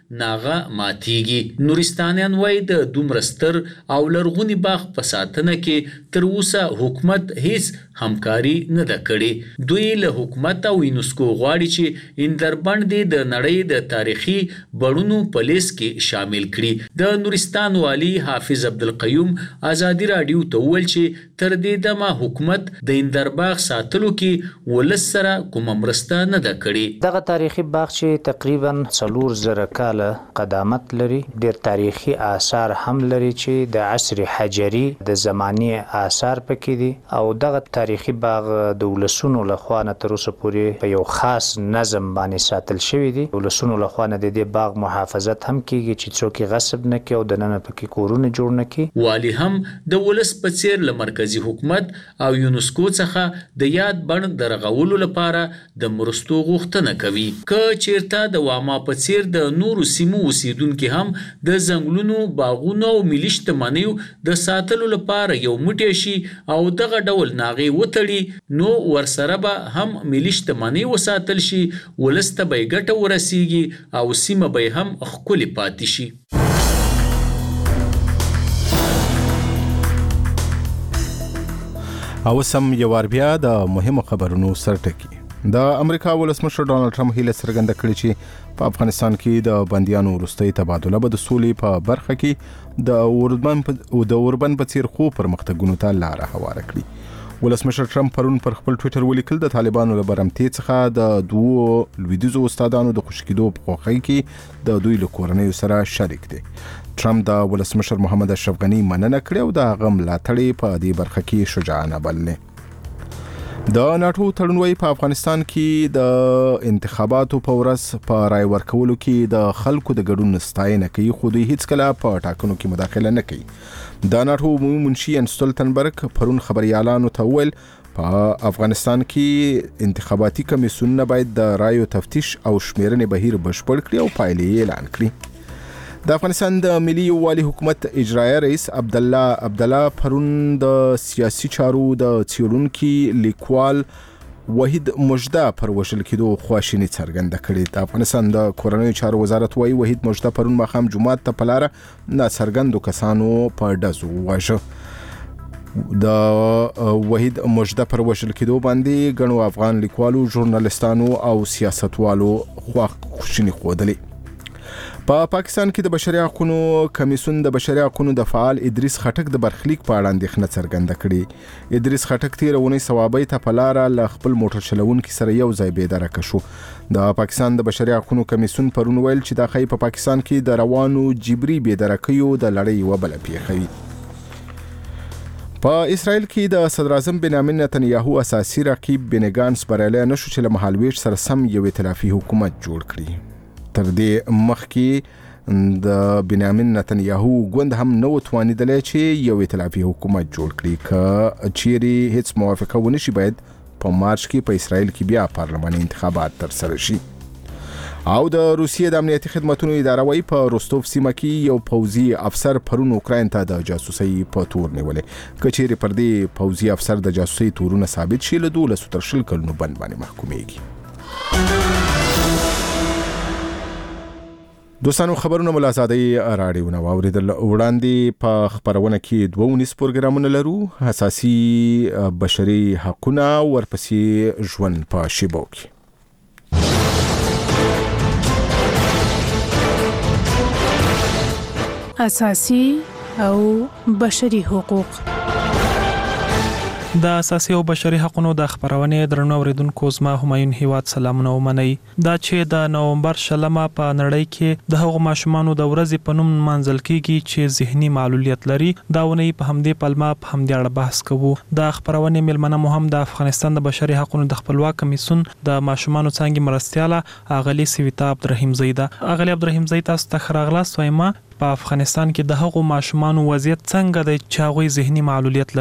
ناغه ماتيږي. نورستانیان وایي د دومره ستر او لرغونی باغ په ساتنه کې تر اوسه حکومت هیڅ همکاري نه ده کړې. دوی له حکومت او یونسکو غواړي چې اندربند د نړۍ د تاریخي بڼونو په لیست کې شامل کړي. د نورستان والی حافظ عبدالقیوم ازادي راډیو ته وویل چې تر دې دمه حکومت د اندرباغ ساتلو کې ولس سره کومه مرسته نه ده کړې. دغه تاریخي باغ چې تقریبا څلور زره کاله قدامت لري، ډېر تاریخي آثار هم لري چې د عصر حجري د زماني آثار پکې دي او دغه تاریخي باغ د ولسونو لخوا نه تر اوسه پورې په یو خاص نظم باندې ساتل شوی دی. ولسونو لخوا نه د دې باغ محافظت هم کیږي چې څوک غصب نه کوي او د نن پکې کورونه جوړ نه کوي. والی هم د ولس په څیر له مرکزی حکومت او یونسکو څخه د یاد بڼ د رغولو لپاره د مرستو غوښتنه کوي. که چیرته د واما په څیر د نورو سیمو اوسیدونکو هم د ځنګلونو، باغونو او ملي شتمنیو د ساتلو لپاره یو موټی شي او دغه ډول ناغې وتړي، نو ورسره به هم ملي شتمنۍ وساتل شي، ولس ته به یې ګټه ورسیږي او سیمه به هم ښکلې پاتې شي. او سم یو وار بیا د مهمو خبرونو سرټکی. د امریکا ولسمشر ډانلډ ټرمپ هیله څرګنده کړې چې په افغانستان کې د بندیانو وروستۍ تبادله به د سولې په برخه کې د اوربن د اوربن په څیر خو پرمختګونو ته لار هواره کړي. ولسمشر ټرمپ پرون پر خپل ټوئیټر ولیکل د طالبانو له برمتي څخه د دوو لویدیځو استادانو د خوشکېدو په خوښۍ کې د دوی له کورنیو سره شریک دي. ټرمپ د ولسمشر محمد اشرف غنی مننه کړې او د هغه ملاتړ په دې برخه کې شجاعانه بللې. د ناتو تړونوي په افغانستان کې د انتخاباتو په ورځ په رای ورکولو کې د خلکو د ګډون ستاینه کوي، خو دوی هیڅ کله په ټاکنو کې مداخله نه کوي. د ناتو عمومي منشي ان ستولتنبرګ پرون خبريالانو ته ویل په افغانستان کې انتخاباتي کمیسیونونه باید د رایو تفتیش او شمیرنې بهیر بشپړ کړي او پایلې اعلان کړي. د افغانستان د ملي یووالي حکومت اجرایي رئیس عبدالله عبدالله پرون د سیاسي چارو د څیړونکي لیکوال وحید مجده پر وژل کېدو خواشیني څرګنده کړې. د افغانستان د کورنیو چارو وزارت وايي وحید مجده پرون ماښام جمعات ته په لاره ناڅرګندو کسانو په ډزو وواژه. د وحید مجده پر وژل کېدو باندې ګڼو افغان لیکوالو، ژورنالستانو او سیاستوالو خواشیني ښودلې. په پا پاکستان کې د بشري حقوقو کمیسیون د بشري حقوقو د فعال ادریس خټک د برخلیک په اړه اندېښنه څرګنده کړې. ادریس خټک تېره اونۍ ثوابۍ ته په لاره له خپل موټر چلوونکي سره یو ځای بېدرکه شو. د پاکستان د بشري حقوقو کمیسیون پرون ویل چې دا ښایي په پاکستان کې د روانو جبري بېدرکیو د لړۍ یوه بله پیښه وي. په اسرائیل کې د صدر اعظم بنیامین نتنیاهو اساسي رقیب بني ګانس بریالی نشو چې له مهالویش سره سم یو ائتلافي حکومت جوړ کړي. تر دې مخکې د بنیامین نتنیاهو ګوند هم نه وتوانېدلی چې یو ائتلافي حکومت جوړ کړي. که چیرې هیڅ موافقه ونه شي باید په مارچ کې په اسرائیل کې بیا پارلماني انتخابات ترسره شي. او د روسیې د امنیتي خدماتو اداره وايي په روستوف سیمه کې یو پوځي افسر پرون اوکراین ته د جاسوسۍ په تور نیولې. که چیرې پر دې پوځي افسر د جاسوسۍ تورونه ثابت شي له دولسو تر شل کلونو بند باندې محکومیږي. دوستانو خبرونه مو له ازادۍ راډیو نه واورېدل. وړاندې په خپرونه کې دوه ونیز پروګرامونه لرو، اساسي بشري حقونه، ورپسې ژوند په شیبو کې. اساسي او بشري حقوق. د اساسي او بشري حقوقو د خبرونې درنو اوریدونکو زما همایون هیواد سلامونه ومنئ. دا چې د نومبر شلمه په نړۍ کې د هغو ماشومانو د ورځې په نوم منځل کیږي چې ذهني معلولیت لري، دا ونې په همدې پلمه په همدې اړه بحث کوو. د خبرونې ملمنه مو هم د افغانستان د بشري حقوقو د خپلواک کمیسیون د ماشومانو څنګه مرستياله اغلی سویتا عبدالرحیم زیدا. اغلی عبدالرحیم زیدا تاسو ته خراغلاست وایم. په افغانستان کې د هغو ماشومانو وضعیت څنګه دی چې هغوی ذهني معلولیت لري؟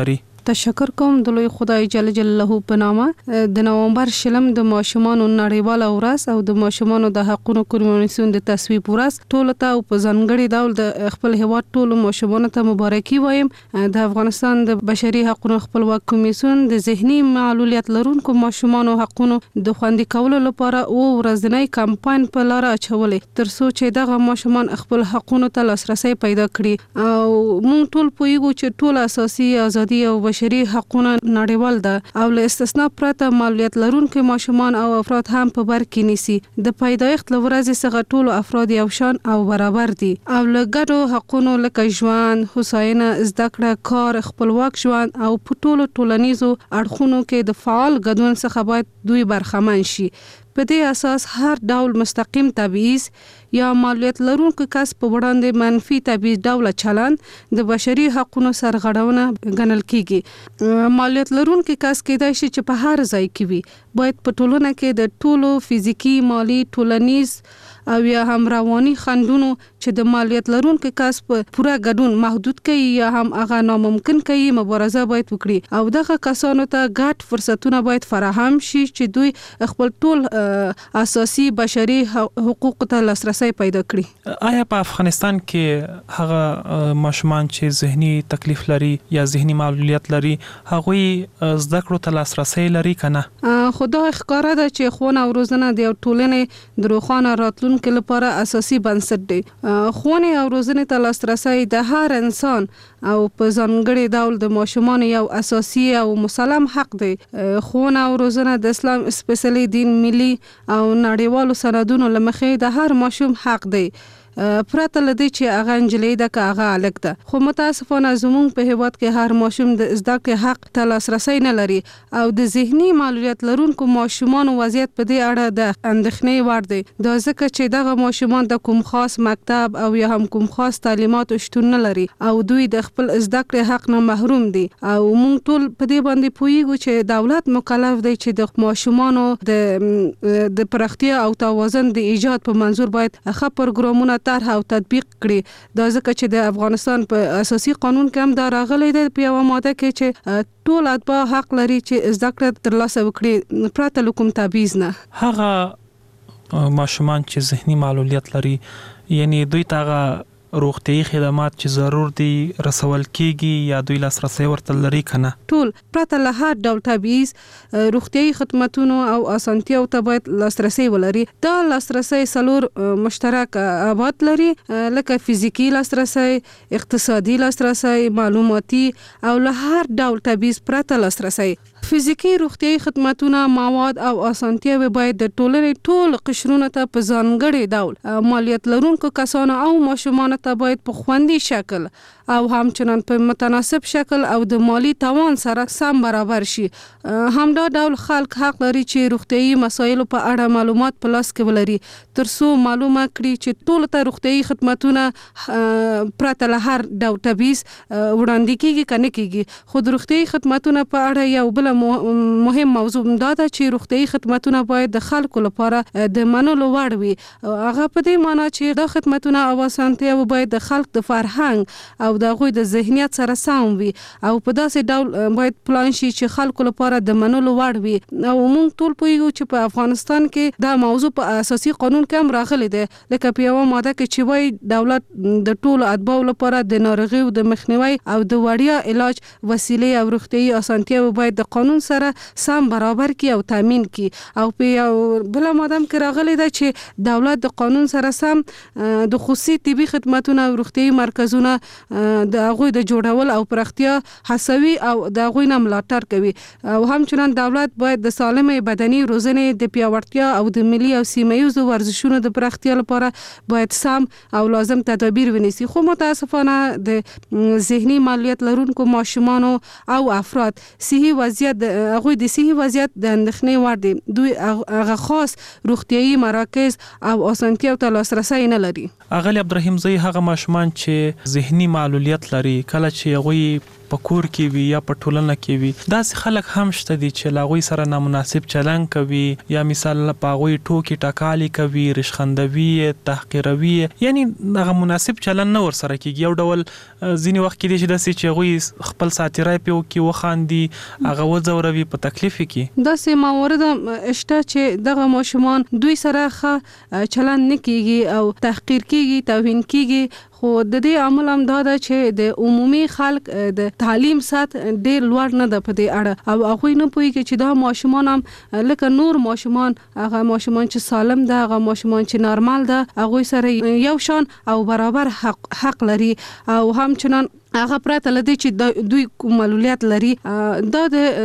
تشکر کوم د لوی خدای جل جلاله په نامه د نومبر شلم د ماشومانو نړیواله ورځ او د ماشومانو د حقوقو کمیسیون د تصویب ورځ ټول ته په ځانګړي ډول د خپل هیواد ټول ماشومانو ته مبارکي وایم. د افغانستان د بشري حقوقو خپلواک کمیسیون د ذهني معلولیت لرونکو ماشومانو حقوقو د خوندي کولو لپاره او ورځنی کمپاین په لار اچولې ترڅو چې دغه ماشومان خپل حقوقو ته لاسرسي پیدا کړي او موږ ټول پوهیږو چې ټول اساسي ازادي او بشري حقوقونه نړیوال ده او له استثناء پرته معلولیت لرونکو ماشومان او افراد هم په بر کې نیسي. د پیدایښت لورځ څخه ټول افراد یو شان او برابر دي او له ګډو حقوقو لکه ژوند، هوساینه، زده کړه، کار، خپلواک ژوند او په ټولو ټولنیزو اړخونو کې د فعال ګډون څخه باید دوی برخمن شي. په دې اساس هر ډول مستقیم تبعیض یا معلولیت لرونکو کس په وړاندې منفي تبعیض ډول چلند د بشري حقوقو سرغړونه ګڼل کیږي. معلولیت لرونکو کس کېدای شي چې په هر ځای کې وي باید په ټولنه کې د ټولو فزیکی، مالی، ټولنیز او یا هم رواني خنډونو چې د معلولیت لرونکو کس په پوره ګډون محدود کړي یا هم هغه ناممکن کړي مبارزه باید وکړي او دغه کسانو ته ګډ فرصتونه باید فراهم شي چې دوی خپل ټول اساسي بشري حقوق ته لاسرسي پیدا کړي. آیا په افغانستان کې هغه ماشومان چې ذهني تکلیف لري یا ذهني معلولیت لري هغوی زده کړو ته لاسرسي لري کنه؟ خدا ښکارا ده چې ښوونه او روزنه د ټولنې د روښانه راتلونکي لپاره اساسي بنسټ دی. ښوونې او روزنې ته لاسرسي د هر انسان او په ځانګړي ډول د ماشومان یو اساسي او مسلم حق دی. ښوونه او روزنه د اسلام سپیشلی دین، ملي او نړیوالو سندونو لمخې د هر ماشوم حق دی پرته لدی چې هغه انجلۍ ده که هغه هلک ده. خو متاسفانه زموږ په هیواد کې هر ماشوم د زده کړې حق ته لاسرسی نه لري او د ذهني معلولیت لرونکو ماشومانو وضعیت په دې اړه د اندېښنې وړ دی. دا ځکه چې دغه ماشومان د کوم خاص مکتب او یا هم کوم خاص تعلیماتو شتون نه لري او دوی د خپل زده کړې حق نه محروم دي او موږ ټول په دې باندې پوهیږو چې دولت مکلف دی چې د ماشومانو د د پراختیا او توازن د ایجاد په منظور باید ښه پروګرامونه طرح او تطبیق کړي. دا ځکه چې د افغانستان په اساسي قانون کې هم دا راغلی دی په یوه ماده کې چې ټول اتباع حق لري چې زده کړه ترلاسه وکړي پرته له کوم تبعیض نه. هغه ماشومان چې ذهني معلولیت لري یعنی دوی ته روغتیايي خدمات چې ضرور دي رسول کیږي یا دوی لاسرسي ورته لري کنه؟ ټول پرته له هر ډول تبعیض روغتیايي خدماتونو او اسانتیاو ته باید لاسرسي ولري. دا لاسرسي څلور مشترک ابعاد لري لکه فزیکی لاسرسي، اقتصادي لاسرسي، معلوماتي او له هر ډول تبعیض پرته لاسرسي. فزیکی روغتیايي خدماتونه، مواد او اسانتیاوې باید د ټولنې ټول قشرونو ته په ځانګړي ډول معلولیت لرونکو کسانو او ماشومانو ته باید په خوندي شکل او همچنان په متناسب شکل او د مالی توان سره سم برابر شي. همدا ډول خلک حق لري چې روغتیايي مسایلو په اړه معلومات په لاس کې ولري ترڅو معلومه کړي چې ټول ته روغتیايي خدماتونه پرته له هر ډول تبعیض وړاندې کیږي کنه کیږي. خو د روغتیايي خدماتونه په اړه یو بل مهم موضوع دا ده چې روغتیايي خدماتونه باید د خلکو لپاره د منلو وړ وي. هغه په دې معنی چې دا خدماتونه او اسانتیاوې باید د خلک د فرهنګ او د هغوی د ذهنیت سره سم وي او په داسې ډول باید پلان شي چې خلکو لپاره د منلو وړ وي. او موږ ټول پوهیږو چې په افغانستان کې دا موضوع په اساسي قانون کې هم راغلی دی لکه په یوه ماده کې چې وایي دولت د ټولو اتباعو لپاره د ناروغیو د مخنیوي او د وړیا علاج وسیلې او روغتیايي اسانتیاوې باید د قانون سره سم برابر کړي او تامین کړي. او په یو بله ماده کې راغلی دی چې دولت د قانون سره سم د خصوصي طبي خدماتونه او روغتیايي مرکزونه د هغوی د جوړول او پراختیا هڅوي او د هغوی نه ملاتړ کوي. او همچنان دولت باید د سالمې بدني روزنې د پیاوړتیا او د ملي او سیمه‌ییزو ورزشونو د پراختیا لپاره باید سم او لازم تدابیر ونیسي. خو متاسفانه د ذهني معلولیت لرونکو ماشومانو او افراد صحي وضعیت د هغوی د صحي وضعیت د اندېښنې وړ دی. دوی هغه خاص روغتیايي مراکز او اسانتیاو ته لاسرسی نه لري. اغلی عبدالرحیم زئی هغه ماشومان چې ذهني معلولیت لري کله چې هغوی په کور کې وي یا په ټولنه کې وي داسې خلک هم شته دي چې لاغوي سره نامناسب چلند کوي یا مثال په غوي ټوکی ټکالي کوي رشخندوي تحقیروي یعنی هغه مناسب چلند نه ور سره کیږي یو ډول ځینی وخت کې دي چې داسې چې غوي خپل ساتیرای په کې وخاندي هغه وځوروي په تکلیف کې داسې موارد شته چې دغه ماشومان دوی سره ښه چلند نه کیږي او تحقیر کیږي توهین کیږي خو د دې عمل هم دا ده چې د عمومي خلک د تعلیم سطح ډیر لوړ نه ده په دې اړه او هغه نه پوهیږي چې دا ماشومان هم لکه نور ماشومان هغه ماشومان چې سالم ده هغه ماشومان چې نارمال ده هغه سره یو شان او برابر حق حق لري او همچنان هغه پرته لدی چې دوی کوم معلولیت لري دا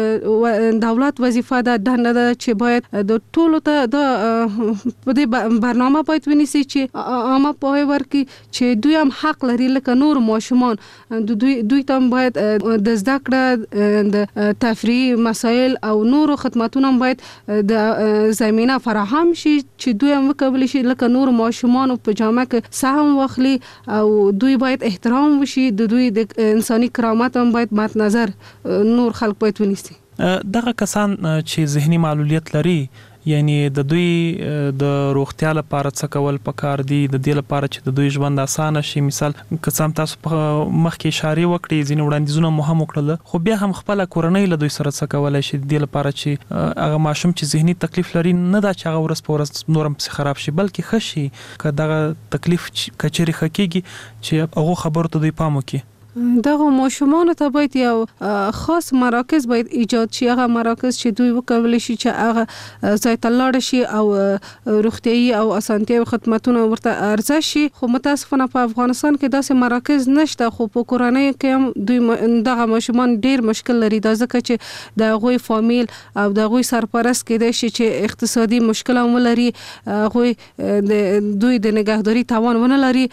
د دولت وظیفه ده دنده ده چې باید د ټولو ته د په دې برنامه باید ونیسي چې عامه پوهه ورکړي چې دوی هم حق لري لکه نور ماشومان دوی دوی ته باید د زده کړه د تفریح مسایل او نور خدماتونه باید د زمينه فراهم شي چې دوی هم وکولای شي لکه نور ماشومان په جامعه کې سهم واخلي او دوی باید احترام وشي د دوی د انساني کرامت هم باید مد نظر نور خلک باید ونیسي دغه کسان چې ذهني معلولیت لري یعنی د دوی د روغتیا لپاره څه کول پکار دي د دې لپاره چې د دوی ژوند اسانه شي مثال قسم تاسو په مخکې اشاره وکړي ځینې وړاندیزونه مهم وکړل خو بیا هم خپل کورنۍ له دوی سره څه کولای شي د دې لپاره چې هغه ماشوم چې ذهني تکلیف لري نه دا چې هغه ورس په ورس نورم خراب شي بلکې ښه شي که دغه تکلیف کچري خکېږي چې هغه خبرو ته دوی پام وکړي دغه ماشومان ته باید یو خاص مراکز باید ایجاد شي هغه مراکز چې دوی وکولای شي چې هغه ځای ته لاړ شي او روغتيایي او اسانتي خدماتونه ورته ارزه شي خو متاسفانه په افغانستان کې داسې مراکز نشته خو په کورنۍ کې هم دوی دغه ماشومان ډیر مشکل لري دا ځکه چې د غوي فامیل او د غوي سرپرست کېدای شي چې اقتصادي مشکل هم لري غوي دوی د نگهداري توان ونه لري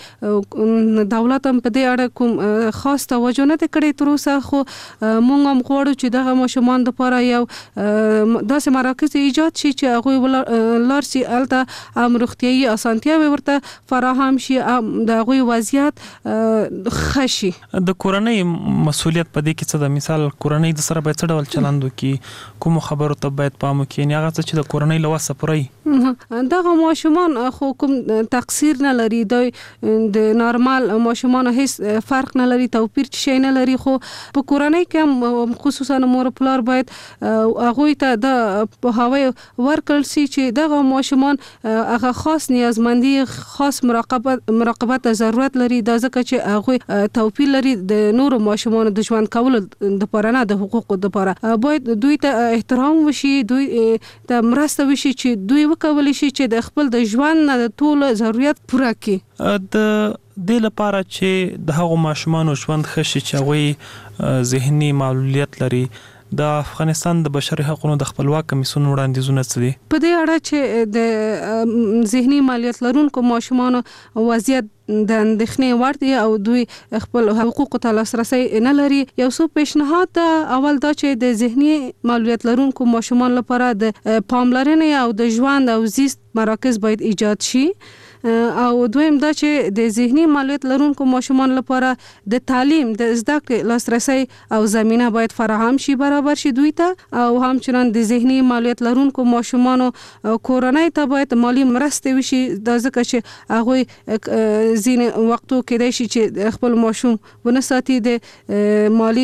دولت هم په دې اړه کوم خاص توجه نه کړې تر اوسه خو مونږ هم غواړو چې دغه ماشومان لپاره یو داسې مراکز ایجاد شي چې هغه لار سي الته هم روغتيایي اسانتیاوي ورته فراهم شي د هغوی وضعیت ښه شي د کورنۍ مسؤلیت په دې کې څه د مثال کورنۍ د سره باید څه ډول چلند وکړي کوم خبرو ته باید پام وکړي نه هغه چې د کورنۍ له وسه پرې دغه ماشومان خو کوم تقصیر نه لري د نارمال ماشومان هیڅ فرق نه لري توپیر شي نه لري خو په کورنۍ کې خصوصا مور پلار باید هغه ته د په هواي ورکل سي چې دغه ماشومان هغه خاص نیازمندي خاص مراقبت مراقبت ضرورت لري دا ځکه چې هغه توپیر لري د نورو ماشومان د ژوند کولو د لپاره نه د حقوقو د لپاره باید دوی ته احترام وشي دوی ته مرسته وشي چې دوی وکولای شي چې د خپل د ژوند نه د ټول ضرورت پوره کړي د د لپاره چې د هغو ماشومان ژوند خشي چې هغه ذهني معلولیت لري د افغانستان د بشري حقوقو د خپلواک کمیسیون وړاندیزونه څه دي په دې اړه چې د ذهني معلولیت لرونکو ماشومان وضعیت د اندېښنې وړ دي او دوی خپل حقوقو ته لاسرسي نه لري یو څو پیشنهاد اول دا چې د ذهني معلولیت لرونکو ماشومان لپاره د پاملرنې او د ژوند او زیست مراکز باید ایجاد شي او دویم دا چې د ذهني معلولیت لرونکو ماشومان لپاره د تعلیم د زده کړې لاسرسي او زمينه باید فراهم شي برابر شي دوی ته او همچنان د ذهني معلولیت لرونکو ماشومانو کورنۍ ته باید مالی مرسته وشي د ځکه چې هغه ځینې وختو کېدای شي چې خپل ماشوم ونه ساتي د مالی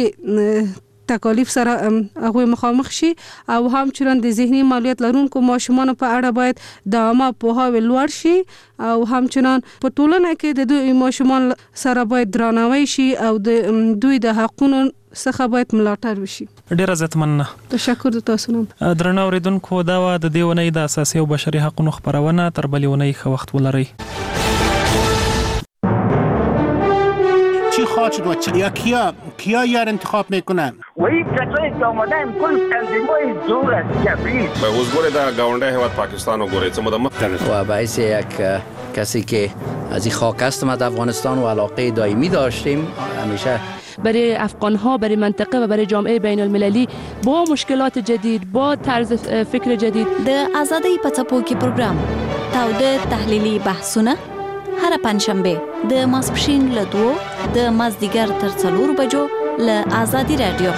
تکالیف سره هغه مخامخ شي او همچنان د ذهني معلولیت لرونکو ماشومان په اړه باید د عامه پوهاوی لوړ شي او همچنان په ټولنه کې د دوی ماشومان سره باید درناوی شي او د دوی د حقوقو څخه باید ملاتړ وشي. ډیره عزت مننه. تشکر د تاسو نه. درنو اوریدونکو دا و د دې ونې د اساسي او بشري حقوقو خبرونه تر بلې ونې خو وخت ولري. چی خواهد شد و چی یا کیا کیا یار انتخاب میکنن و این کسایی که آمدن کل تنظیم‌های دور از کبیر به وزگوری در گاونده هواد پاکستان و گوری چه مدام و باعث یک کسی که از این خاک هستم از افغانستان و علاقه دائمی داشتیم همیشه برای افغان‌ها برای منطقه و برای جامعه بین المللی با مشکلات جدید با طرز فکر جدید د آزادی پڅپوکي پروګرام تاوده تحلیلی بحثونه هر پنځشنبه د ماسپښین له دوه د مازدیګر تر څلور بجو له آزادي رادیو.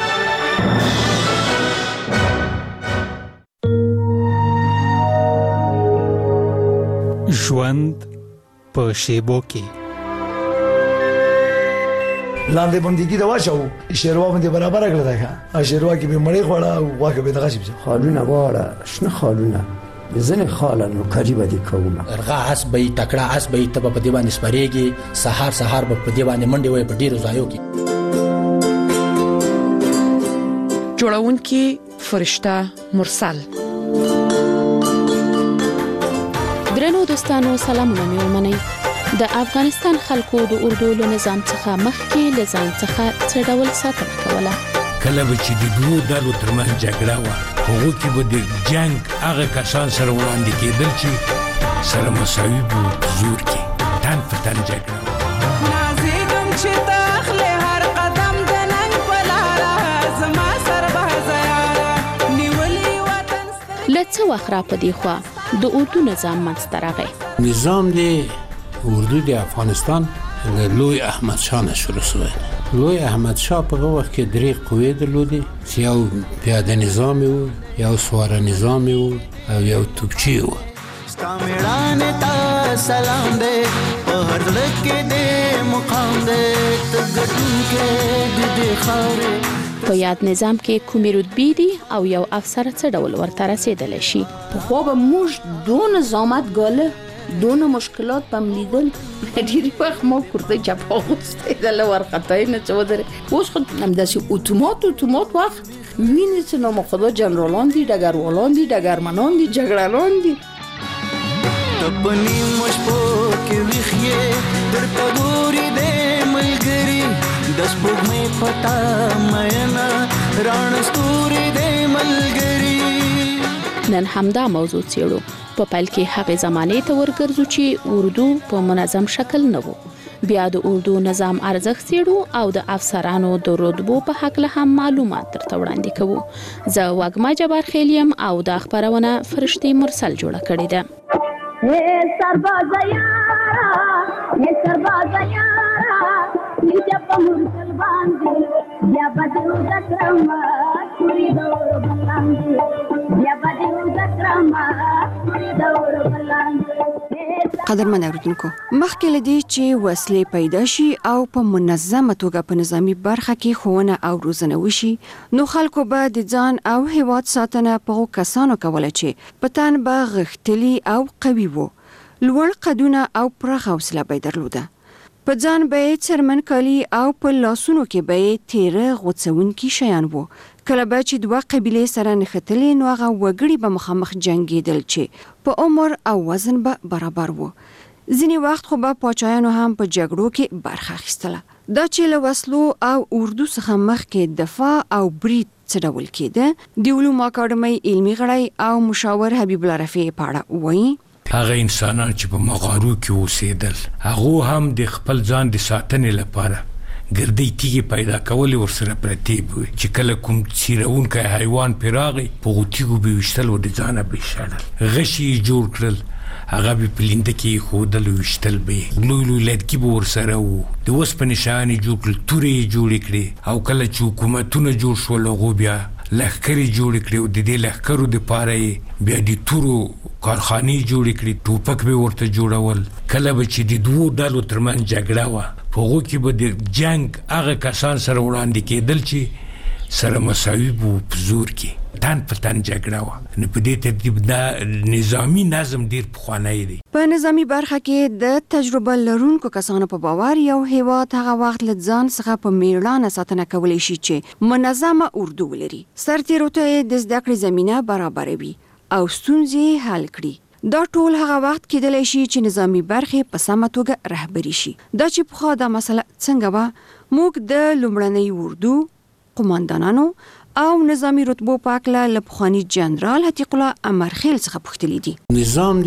ژوند په شیبو کې لاندې باندې کې دا واچو شیروا باندې برابر کړل دا شیروا کې به مړی خوړه او واکه به دغه شي خالونه واړه شنه خالونه زنه خالانو قریبه دي کومه ارغه اس به تکړه اس به ته په دی باندې سپریږي سحر سحر په دی باندې منډي وي په ډیرو ځایو کې. جوړونکي فرشته مرسل. درنو دوستانو سلامونه مې ومنئ. د افغانستان خلکو د اردو له نظام څخه مخکې له ځان څخه څه ډول ساتنه کوله. کله به چې د دوو ډلو ترمنځ جګړه وه هغو کې به د جنګ هغه کسان سره وړاندې کېدل چې سره مساوي به په زور کې تن په تن جګړه وه. نازېږم چې ته اخلې هر قدم د ننګ په لاره زما سربازه یاره نیولې وطن سترګې. له څه وخت را په دې خوا د اردو نظام منځته راغی. نظام د اردو د افغانستان له لوی احمد شاه نه شروع شوی. لوی احمد شاه په هغه وخت کې درې قوې درلودې چې یو پیاده نظام و، یو سواره نظام و او یو توپچی و. ستا میړانې ته سلام دی په هر زړه کې دې مقام دی ته ګټونکی د دې خاورې. په یاد نظام کې کومې رتبې دي او یو افسر څه ډول ورته رسېدلی شي؟ پخوا به موږ دونه زحمت ګاله دونه مشکلات به م لیدل ډېری وخت ما کرده جبهه اغوستېدله وارخطایي نه چې ودرې. اوس خو همداسې اتومات اتومات وخت وینې چې نامخدا جنرالان دي ډګروالان دي ډګرمنان دي جګړهلان دي. ته په نیمو شپو کې ویښ یې درته ګوري دی ملګري د سپوږمۍ په تا مینه راڼه ستوري دی ملګري. نن همدا موضوع څېړو. په پیل کې هغې زمانې ته ورګرځو چې اردو په منظم شکل نه و. بیا د اردو نظام ارزښت څېړو او د افسرانو د رتبو په هکله هم معلومات درته وړاندې کوو. زه وږمه جبار خیل یم او دا خپرونه فرشتې مرسل جوړه کړې ده. اے سربازه یاره اے سربازه یاره نیچه په مرسل باندې بیا به دې وزکړم سوري دور بلاندې بیا به دې وزکړم سوري دور بلاندې. قدرمن اوریدونکو، مخکې له دې چې وسلې پیدا شي او په منظمه توګه په نظامی برخه کې ښوونه او روزنه وشي، نو خلکو به د ځان او هیواد ساتنه په کسانو کوله چې په تن به غښتلي او قوي وو، لوړ قدونه او پراخه حوصله به درلوده. په ځان به یې څرمن کالي او په لاسونو کې به یې تیره غوڅونکي شیان وو. کله به چې دوه قبیلې سره نښتلې نو هغه وګړي به مخامخ جنګېدل چې په عمر او وزن به برابر وو. ځینې وخت خو به پاچایانو هم په جګړو کې برخه اخیستله. دا چې له وسلو او اردو څخه مخکې دفاع او برید څه ډول کېده، د علومو اکاډمۍ علمي غړی او مشاور حبیب الله رفیع په اړه وایي. هغه انسانان چې په مغارو کې اوسېدل هغه هم د خپل ځان د ساتنې لپاره ګردۍ تیږې پیدا کولې ورسره پرتې وي چې کله کوم څیرونکی حیوان پرې راغی په هغو تیږو به یې ویشتل او د ځانه به یې شړل. غشي یې جوړ کړل، هغه به په لینده کې یې ښودل او ویشتل به یې. لوی لوی لرګي به ورسره وو، د اوسپنې شیان یې جوړ کړل، تورې یې جوړې کړې او کله چې حکومتونه جوړ شول هغو بیا لښکرې جوړې کړې او د دې لښکرو دپاره یې بیا د تورو کارخانې جوړې کړې، ټوپک به ورته جوړول. کله به چې د دوو ډلو ترمنځ جګړه وه په هغو کې به د جنګ هغه کسان سره وړاندې کېدل چې سره مساوي به په زور کې تن په تن جګړه وه. نو په دې ترتیب دا نظامي نظم ډېر پخوانی دی. په نظامي برخه کې د تجربه لرونکو کسانو په باور یو هیواد هغه وخت له ځان څخه په میړانه ساتنه کولی شي چې منظمه اردو ولري، سرتېرو ته د زده کړې زمینه برابروي او ستونزې حل کړي. دا ټول هغه وخت کېدلی شي چې نظامي برخې په سمه توګه رهبري شي. دا چې پخوا دا مسله څنګه وه، موږ د لومړنۍ اردو قماندانانو او نظامی رتبو په هکله له پخواني جنرال عتیق الله امرخیل څخه پوښتلي دي. نظام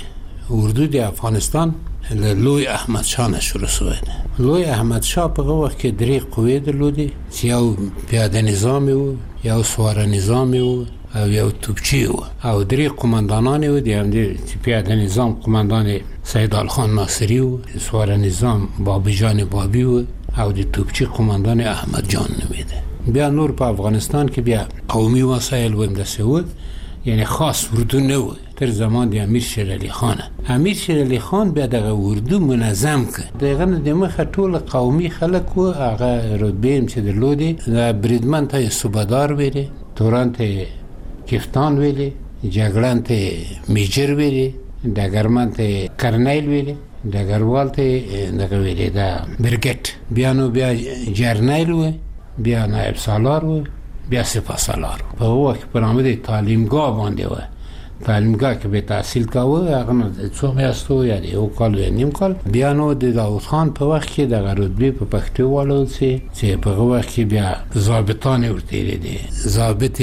د اردو د افغانستان له لوی احمد شاه نه شروع شوی دی. لوی احمد شاه په هغه وخت کې درې قوې درلودې چې یو پیاده نظام و، یو سواره نظام و او یو توپچی و او درې قماندانان و. د همدې پیاده نظام قماندان سید آل خان ناصری و، سواره نظام بابی جان بابی و او د توپچي قومندان احمد جان نومیده. بیا نور په افغانستان کې بیا قومي وسایل وندسه و، یعنی خاص اردو نه و تر زمان د امیر شیر علی خان. امیر شیر علی خان بیا دغه اردو منظم کړ. دغه د مخه ټول قومي خلک و، هغه رتبه هم چې درلودي، بریدمن ته صوبدار ویلي، توران ته کفتان ویلي، جګړن ته میجر ویلي، ډګرمن ته کرنیل ویلي، ډګروال ته دغه ویلي دا برګټ، بیا نو بیا جرنیل و، بیا نایب سالار و، بیا سپاه سالار. په وخت پر آمده تعلیمگاه باندې و، تعلیمگاه که به تحصیل کاوه هغه نه څو میاشتو یا یو کال یا نیم کال. بیا نو د داود خان په وخت کې د رتبه په پښتو والو سي چې په وخت کې بیا ضابطان ورته دي، ضابط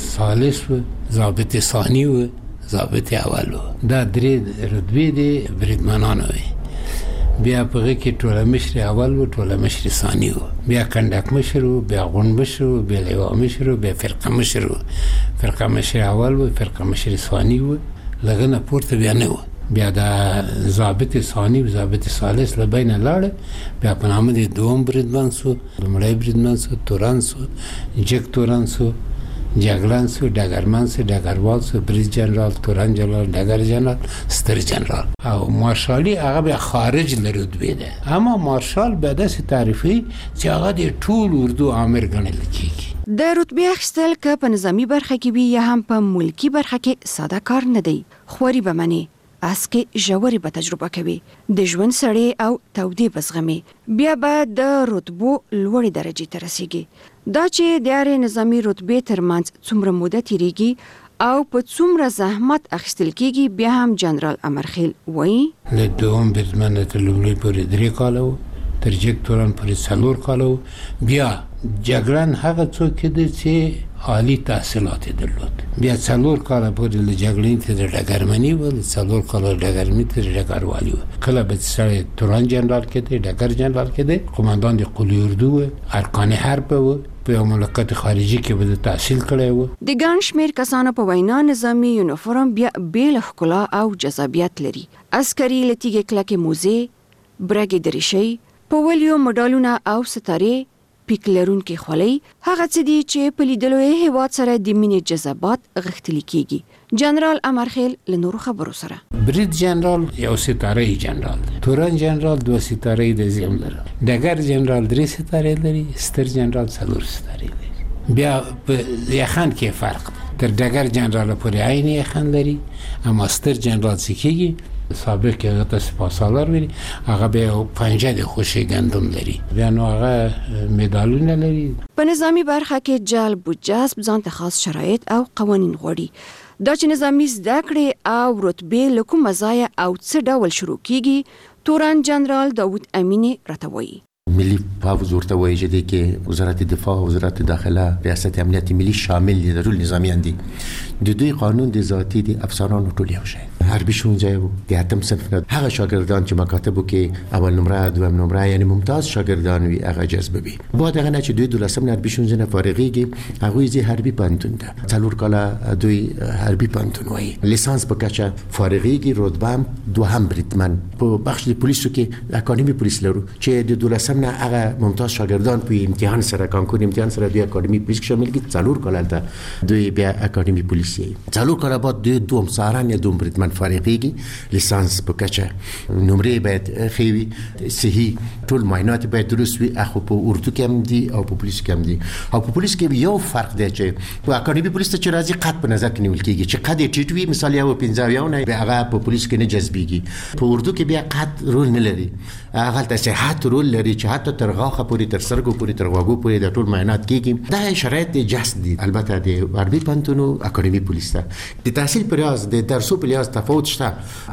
ثالث و، ضابط ثانی و، ضابط اول و. دا درې رتبه دي بریدمنان وي. بیا په کې ټوله مشر اول و، ټوله مشر ثانی و، بیا کندک مشر و، بیا غون مشر و، بیا لیوا مشر و، بیا فرقه مشر و. فرقه مشر اول و، فرقه مشر ثانی و، لغه نه پورته بیا نه و. بیا دا ضابط ثانی و ضابط ثالث لبین لاړ. بیا په نامه د دوم بریدمن سو، لومړی بریدمن سو، توران سو، جګ توران سو، جګړن سو، ډګرمن سو، ډګروال سو، بریج جنرال، توران جنرال، ډګر جنرال، ستر جنرال. او مارشالي هغه به خارج لرتبه ده. اما مارشال به داسې تعریفي چې هغه د ټول اردو امر ګڼل کیږي. د رتبه اخیستل که په نظامی برخه کې وي یا هم په ملکی برخه کې ساده کار نه دی. خوري به منی اسکه ژورې به تجربه کوي، د ژوند سړې او تودې بزغمي، بیا به د رتبو لوړې درجې ته رسیږي. دا چې د هرې نظامی رتبې ترمنځ څومره موده تیریږي او په څومره زحمت اخیستل کیږي، بیا هم جنرال امرخیل وایي له دوم بریدمن تر لومړي پورې درې کاله و، تر جګ توران پورې څلور کاله و. بیا جګړن هغه څوک دی چې عالی تحصیلات درلود. بیا څلور کاله پورې له جګړې ته د ډګرمني و، څلور کاله ډګرمني ته د ډګروالي و. کله به سړی توران جنرال کېده، ډګر جنرال کېده، قومندان د قوي اردو و، ارکان حرب و، په یو مملکت خارجي کې به تحصیل کړی و. د ګڼ شمېر کسانو په وینا نظامي یونیفورم بیا بیل ښکلا او جذابیت لري. عسکري له تیږې کلکې موزې، برګې دریشۍ، په ولیو مډالونه او ستارې، پیک لرونکې خولۍ، هغه څه دي چې په لیدلو یې هېواد سره د مینې جذبات غښتلي کیږي. جنرال امرخیل له نورو خبرو سره برید جنرال یو ستاره جنرال دی، توران جنرال دوه ستاره د زیم لري، ډګر جنرال درې ستاره لري، ستر جنرال څلور ستاره لري. بیا په یخن کې فرق دی، تر ډګر جنرال پورې عین یخن لري، اما ستر جنرال څه کیږي سابق هغه ته سپاه سالار ویلي، هغه به پنجه د خوشي ګندم لري، بیا نو هغه مډالونه لري. په نظامی برخه کې جلب و جذب ځان ته خاص شرایط او قوانین غواړي. دا چې نظامی زده کړې او رتبې له کومه ځایه او څه ډول شروع کیږي، توران جنرال داود امینی راته وایي. ملي پاوز ورته وایي چې کې وزارت دفاع، وزارت داخله، ریاست امنیت ملي شامل دي، ټول نظامیان دي. د دوی قانون د ذاتی دي، افسرانو ټول یو شی. حربي ښوونځی و، د اتم صنف نه هغه شاګردان چې مکاتبو کې اول نمره، دویم نمره یعنی ممتاز شاګردان وي هغه جذب وي. بعد هغه نه چې دوی دولسم نه حربي ښوونځي نه فارغېږي، هغوی ځي حربي پوهنتون ته، څلور کاله دوی حربي پوهنتون وایي، لیسانس په کچه فارغېږي، رتبه هم دوهم بریدمن. په بخش د پولیسو کې اکاډمي پولیس لرو چې د دولسم نه هغه ممتاز شاګردان په امتحان سره، کانکور امتحان سره دوی اکاډمي پولیس شامل دي. څلور کاله ته دوی بیا اکاډمي پولیس یې، څلور کاله بعد دوی دوم ساران یا دوم بریدمن فارغېږي، لیسانس په کچه، نمرې باید ښې وي، صحیح ټول معاینات باید درست وي. اخو په اردو کې هم دي او په پولیس کې هم دي. او په پولیس کې یو فرق دی چې په اکاډمي پولیس ته چې راځي قد په نظر کې نیول کېږي، چې قد یې ټیټ وي، مثال یو پنځه اویا نه، هغه په پولیس کې نه جذبېږي. په اردو کې بیا قد رول نه لري، هغه ته صحت رول لري چې حتی تر غاښه پورې، تر سترګو پورې، تر غوږو پورې د ټول معاینات کېږي. دا شرایط د جست دي. البته د حربي پوهنتونو اکاډمي پولیس ته د تحصیل په لحاظ، د درسو په لحاظ تفاوت شته،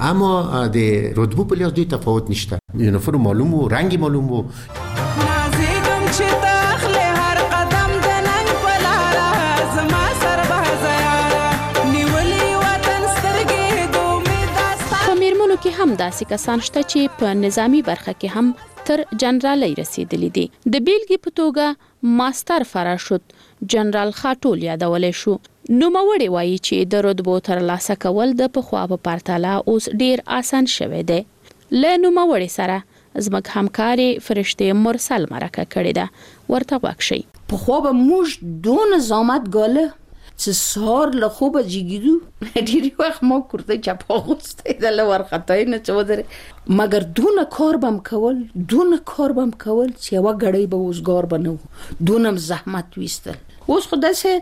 اما د رتبو په لحاظ دوی تفاوت نشته. یونیفورم معلوم و، رنگ معلوم و. کې هم داسې کسان شته چې په نظامی برخه کې هم تر جنرالۍ رسیدلی دي. د بیلګې په توګه ماستر فراشوت جنرال خاټول یادولای شو. نوموړی وایي چې د رتبو ترلاسه کول د پخوا په پرتله اوس ډیر آسان شوی دی. له نوموړي سره زموږ همکارې فرشته مرسل مرکه کړې ده. ورته واکشي. په خو به موږ دون زامت ګاله چې سهار له خوبه جګیدو ډېری وخت ما کورته چپا غوسته د لور خطای نه چودره مګر دون کار بم کول دون کار بم کول چې یو غړی به وزګار بنو دونم زحمت وستل. اوس خو داسې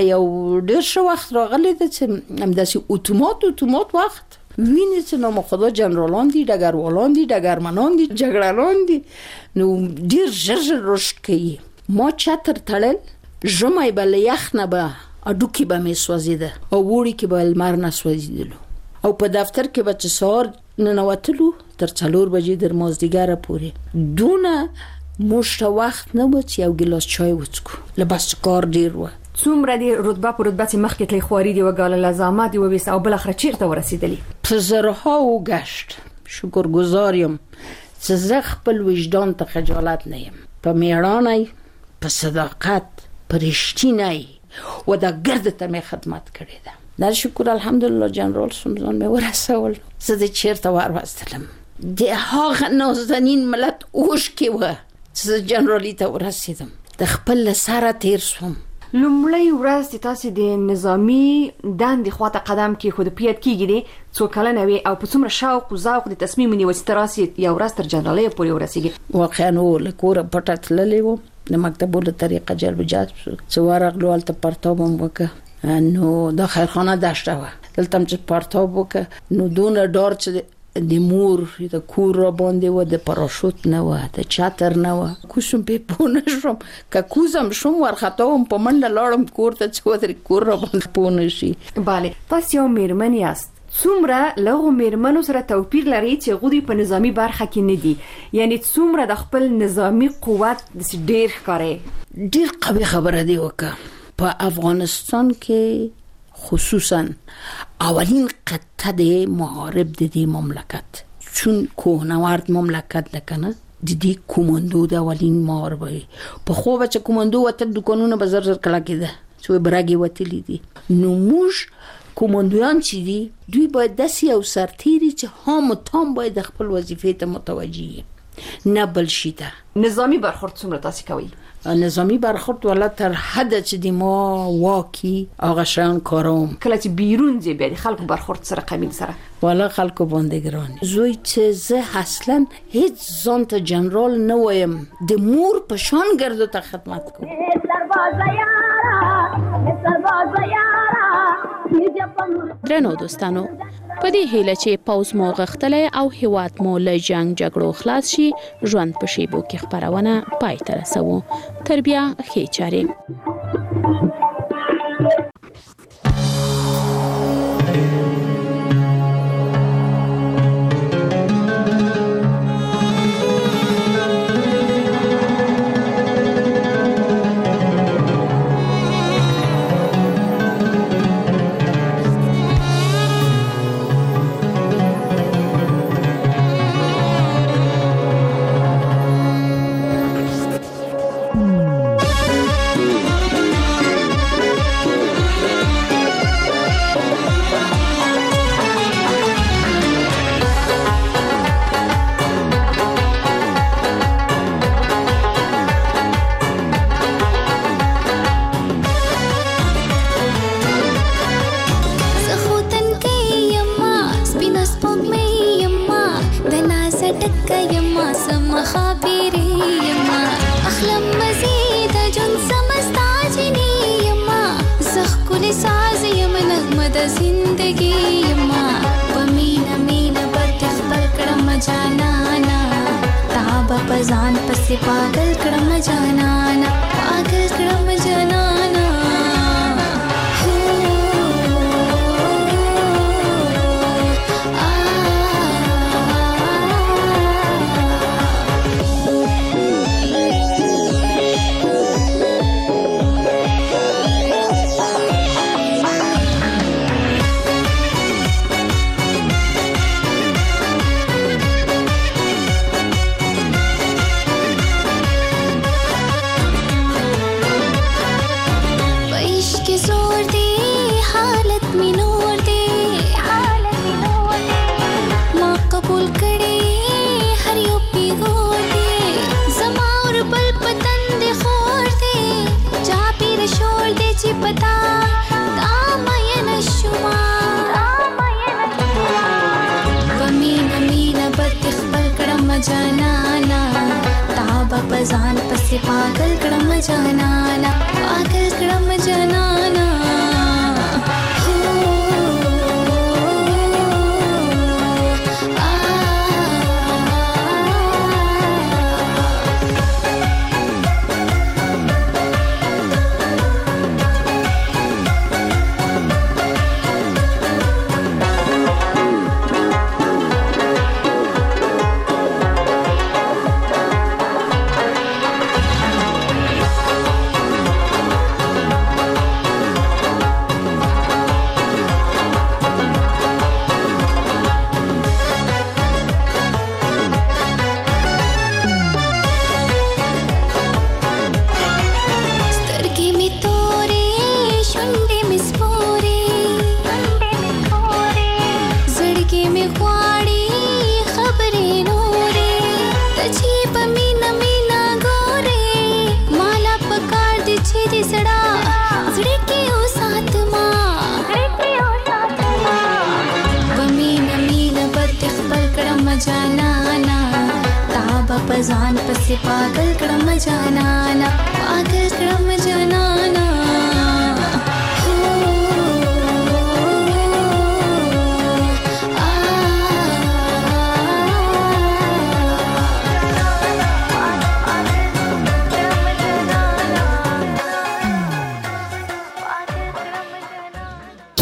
یو ډېر شو وخت راغلی د چې هم داسې اتومات اتومات وخت ویني چې نو خدا جنرالان دي ډګروالان دي ډګرمنان دي جګړه‌لان دي نو ډېر ژر ژر رشد کوي. ما چتر تړل ژمی به له یخ نه به اډوکی به مې سوځیده او وړي کې به لمر نه سوځیدلو او په دفتر کې به چې سهار ننوتلو تر څلور بجې در مازدیګره پورې دونه موږ ته وخت نه و چې یو ګیلاس چای وڅکو له بس کار ډېر و. څومره دې رتبه په رتبه چې مخکې تلې خواري دي وګاله لازمات دي وبس او بل اخر چیرته ورسېدلی؟ په زرها وګشت. شکرګزار یم چې زه خپل وجدان ته خجالت نه یم. په میړانه په صداقت په رښتینۍ و دا ګرد ته مې خدمت کړې ده. در شکر الحمدلله جنرال سمزان مې ورسول. زه د چیرته وروستلم د هغه نازنین ملت اوش کې و چې جنرالی ته ورسېدم د خپل سره تیر شوم. لومړی ورځ چې تاسو د نظامی دندې خواته قدم کې خود پیاد کیږي دي څو کلنه وي او په څومره شوق او ذوق د تصمیم نیول چې تراسي یو ورځ تر جنرالۍ پورې ورسیږي؟ واقعا له کوره پټه تللې وم د مکتبو له طریقه جلب جذب شو چې ورغلو هلته پرتاب هم وکړه نو دا خیرخانه دشته وه دلته هم چې پرتاب وکړه نو دونه ډار چې د مور د کور را باندې و د پاراشوت نه و د چتر نه و کوشم په پونه شوم که کوزم شوم ورخطاوم په منډه لاړم کور ته چې ودرې کور را باندې پونه شي. بله تاسو یو میرمن یاست. څومره لغو میرمنو سره توپیر لري چې غوډي په نظامی برخه کې نه دي یعنی څومره د خپل نظامی قوت ډیر ښکاري؟ ډیر قوي خبره دی وکړه. په افغانستان کې خصوصا اولین قطعه د محارب د دې مملکت چون کوهنورد مملکت لکنه د دې کوماندو د اولین محارب په خو بچ کوماندو وته دکانونه بازار زر کلا کېده چې برګي وتلی دي نو موږ کوماندویان چې دي دوی باید داسې یو سرتیري چې هم تام باید خپل وظیفې ته متوجه نه بل شي ته. نظامی برخورد څومره تاسو کوي؟ نظامی برخورد ولا تر حد چې د ما واکي هغه شان کوم. کله چې بیرون ځي بیا د خلکو برخورد سره قمیل سره ولا خلکو باندې ګران زوی چې زه اصلا هیڅ ځان ته جنرال نه وایم د مور په شان ګرځو ته خدمت کوم. درنو دوستانو په دې هیله چې پاوز مو غختلې او هیواد مو له جنگ جګړو خلاص شي ژوند په شیبو کې خبرونه پای ته رسوو. تر بیا ښې چارې. ځان پسې پاگل کړم جانانا پاگل کړم جانانا پزان پسې پاگل کړم جانانا پاگل کړم جانانا पजान पसे पागल कड़म जानाना पागल कड़म जानाना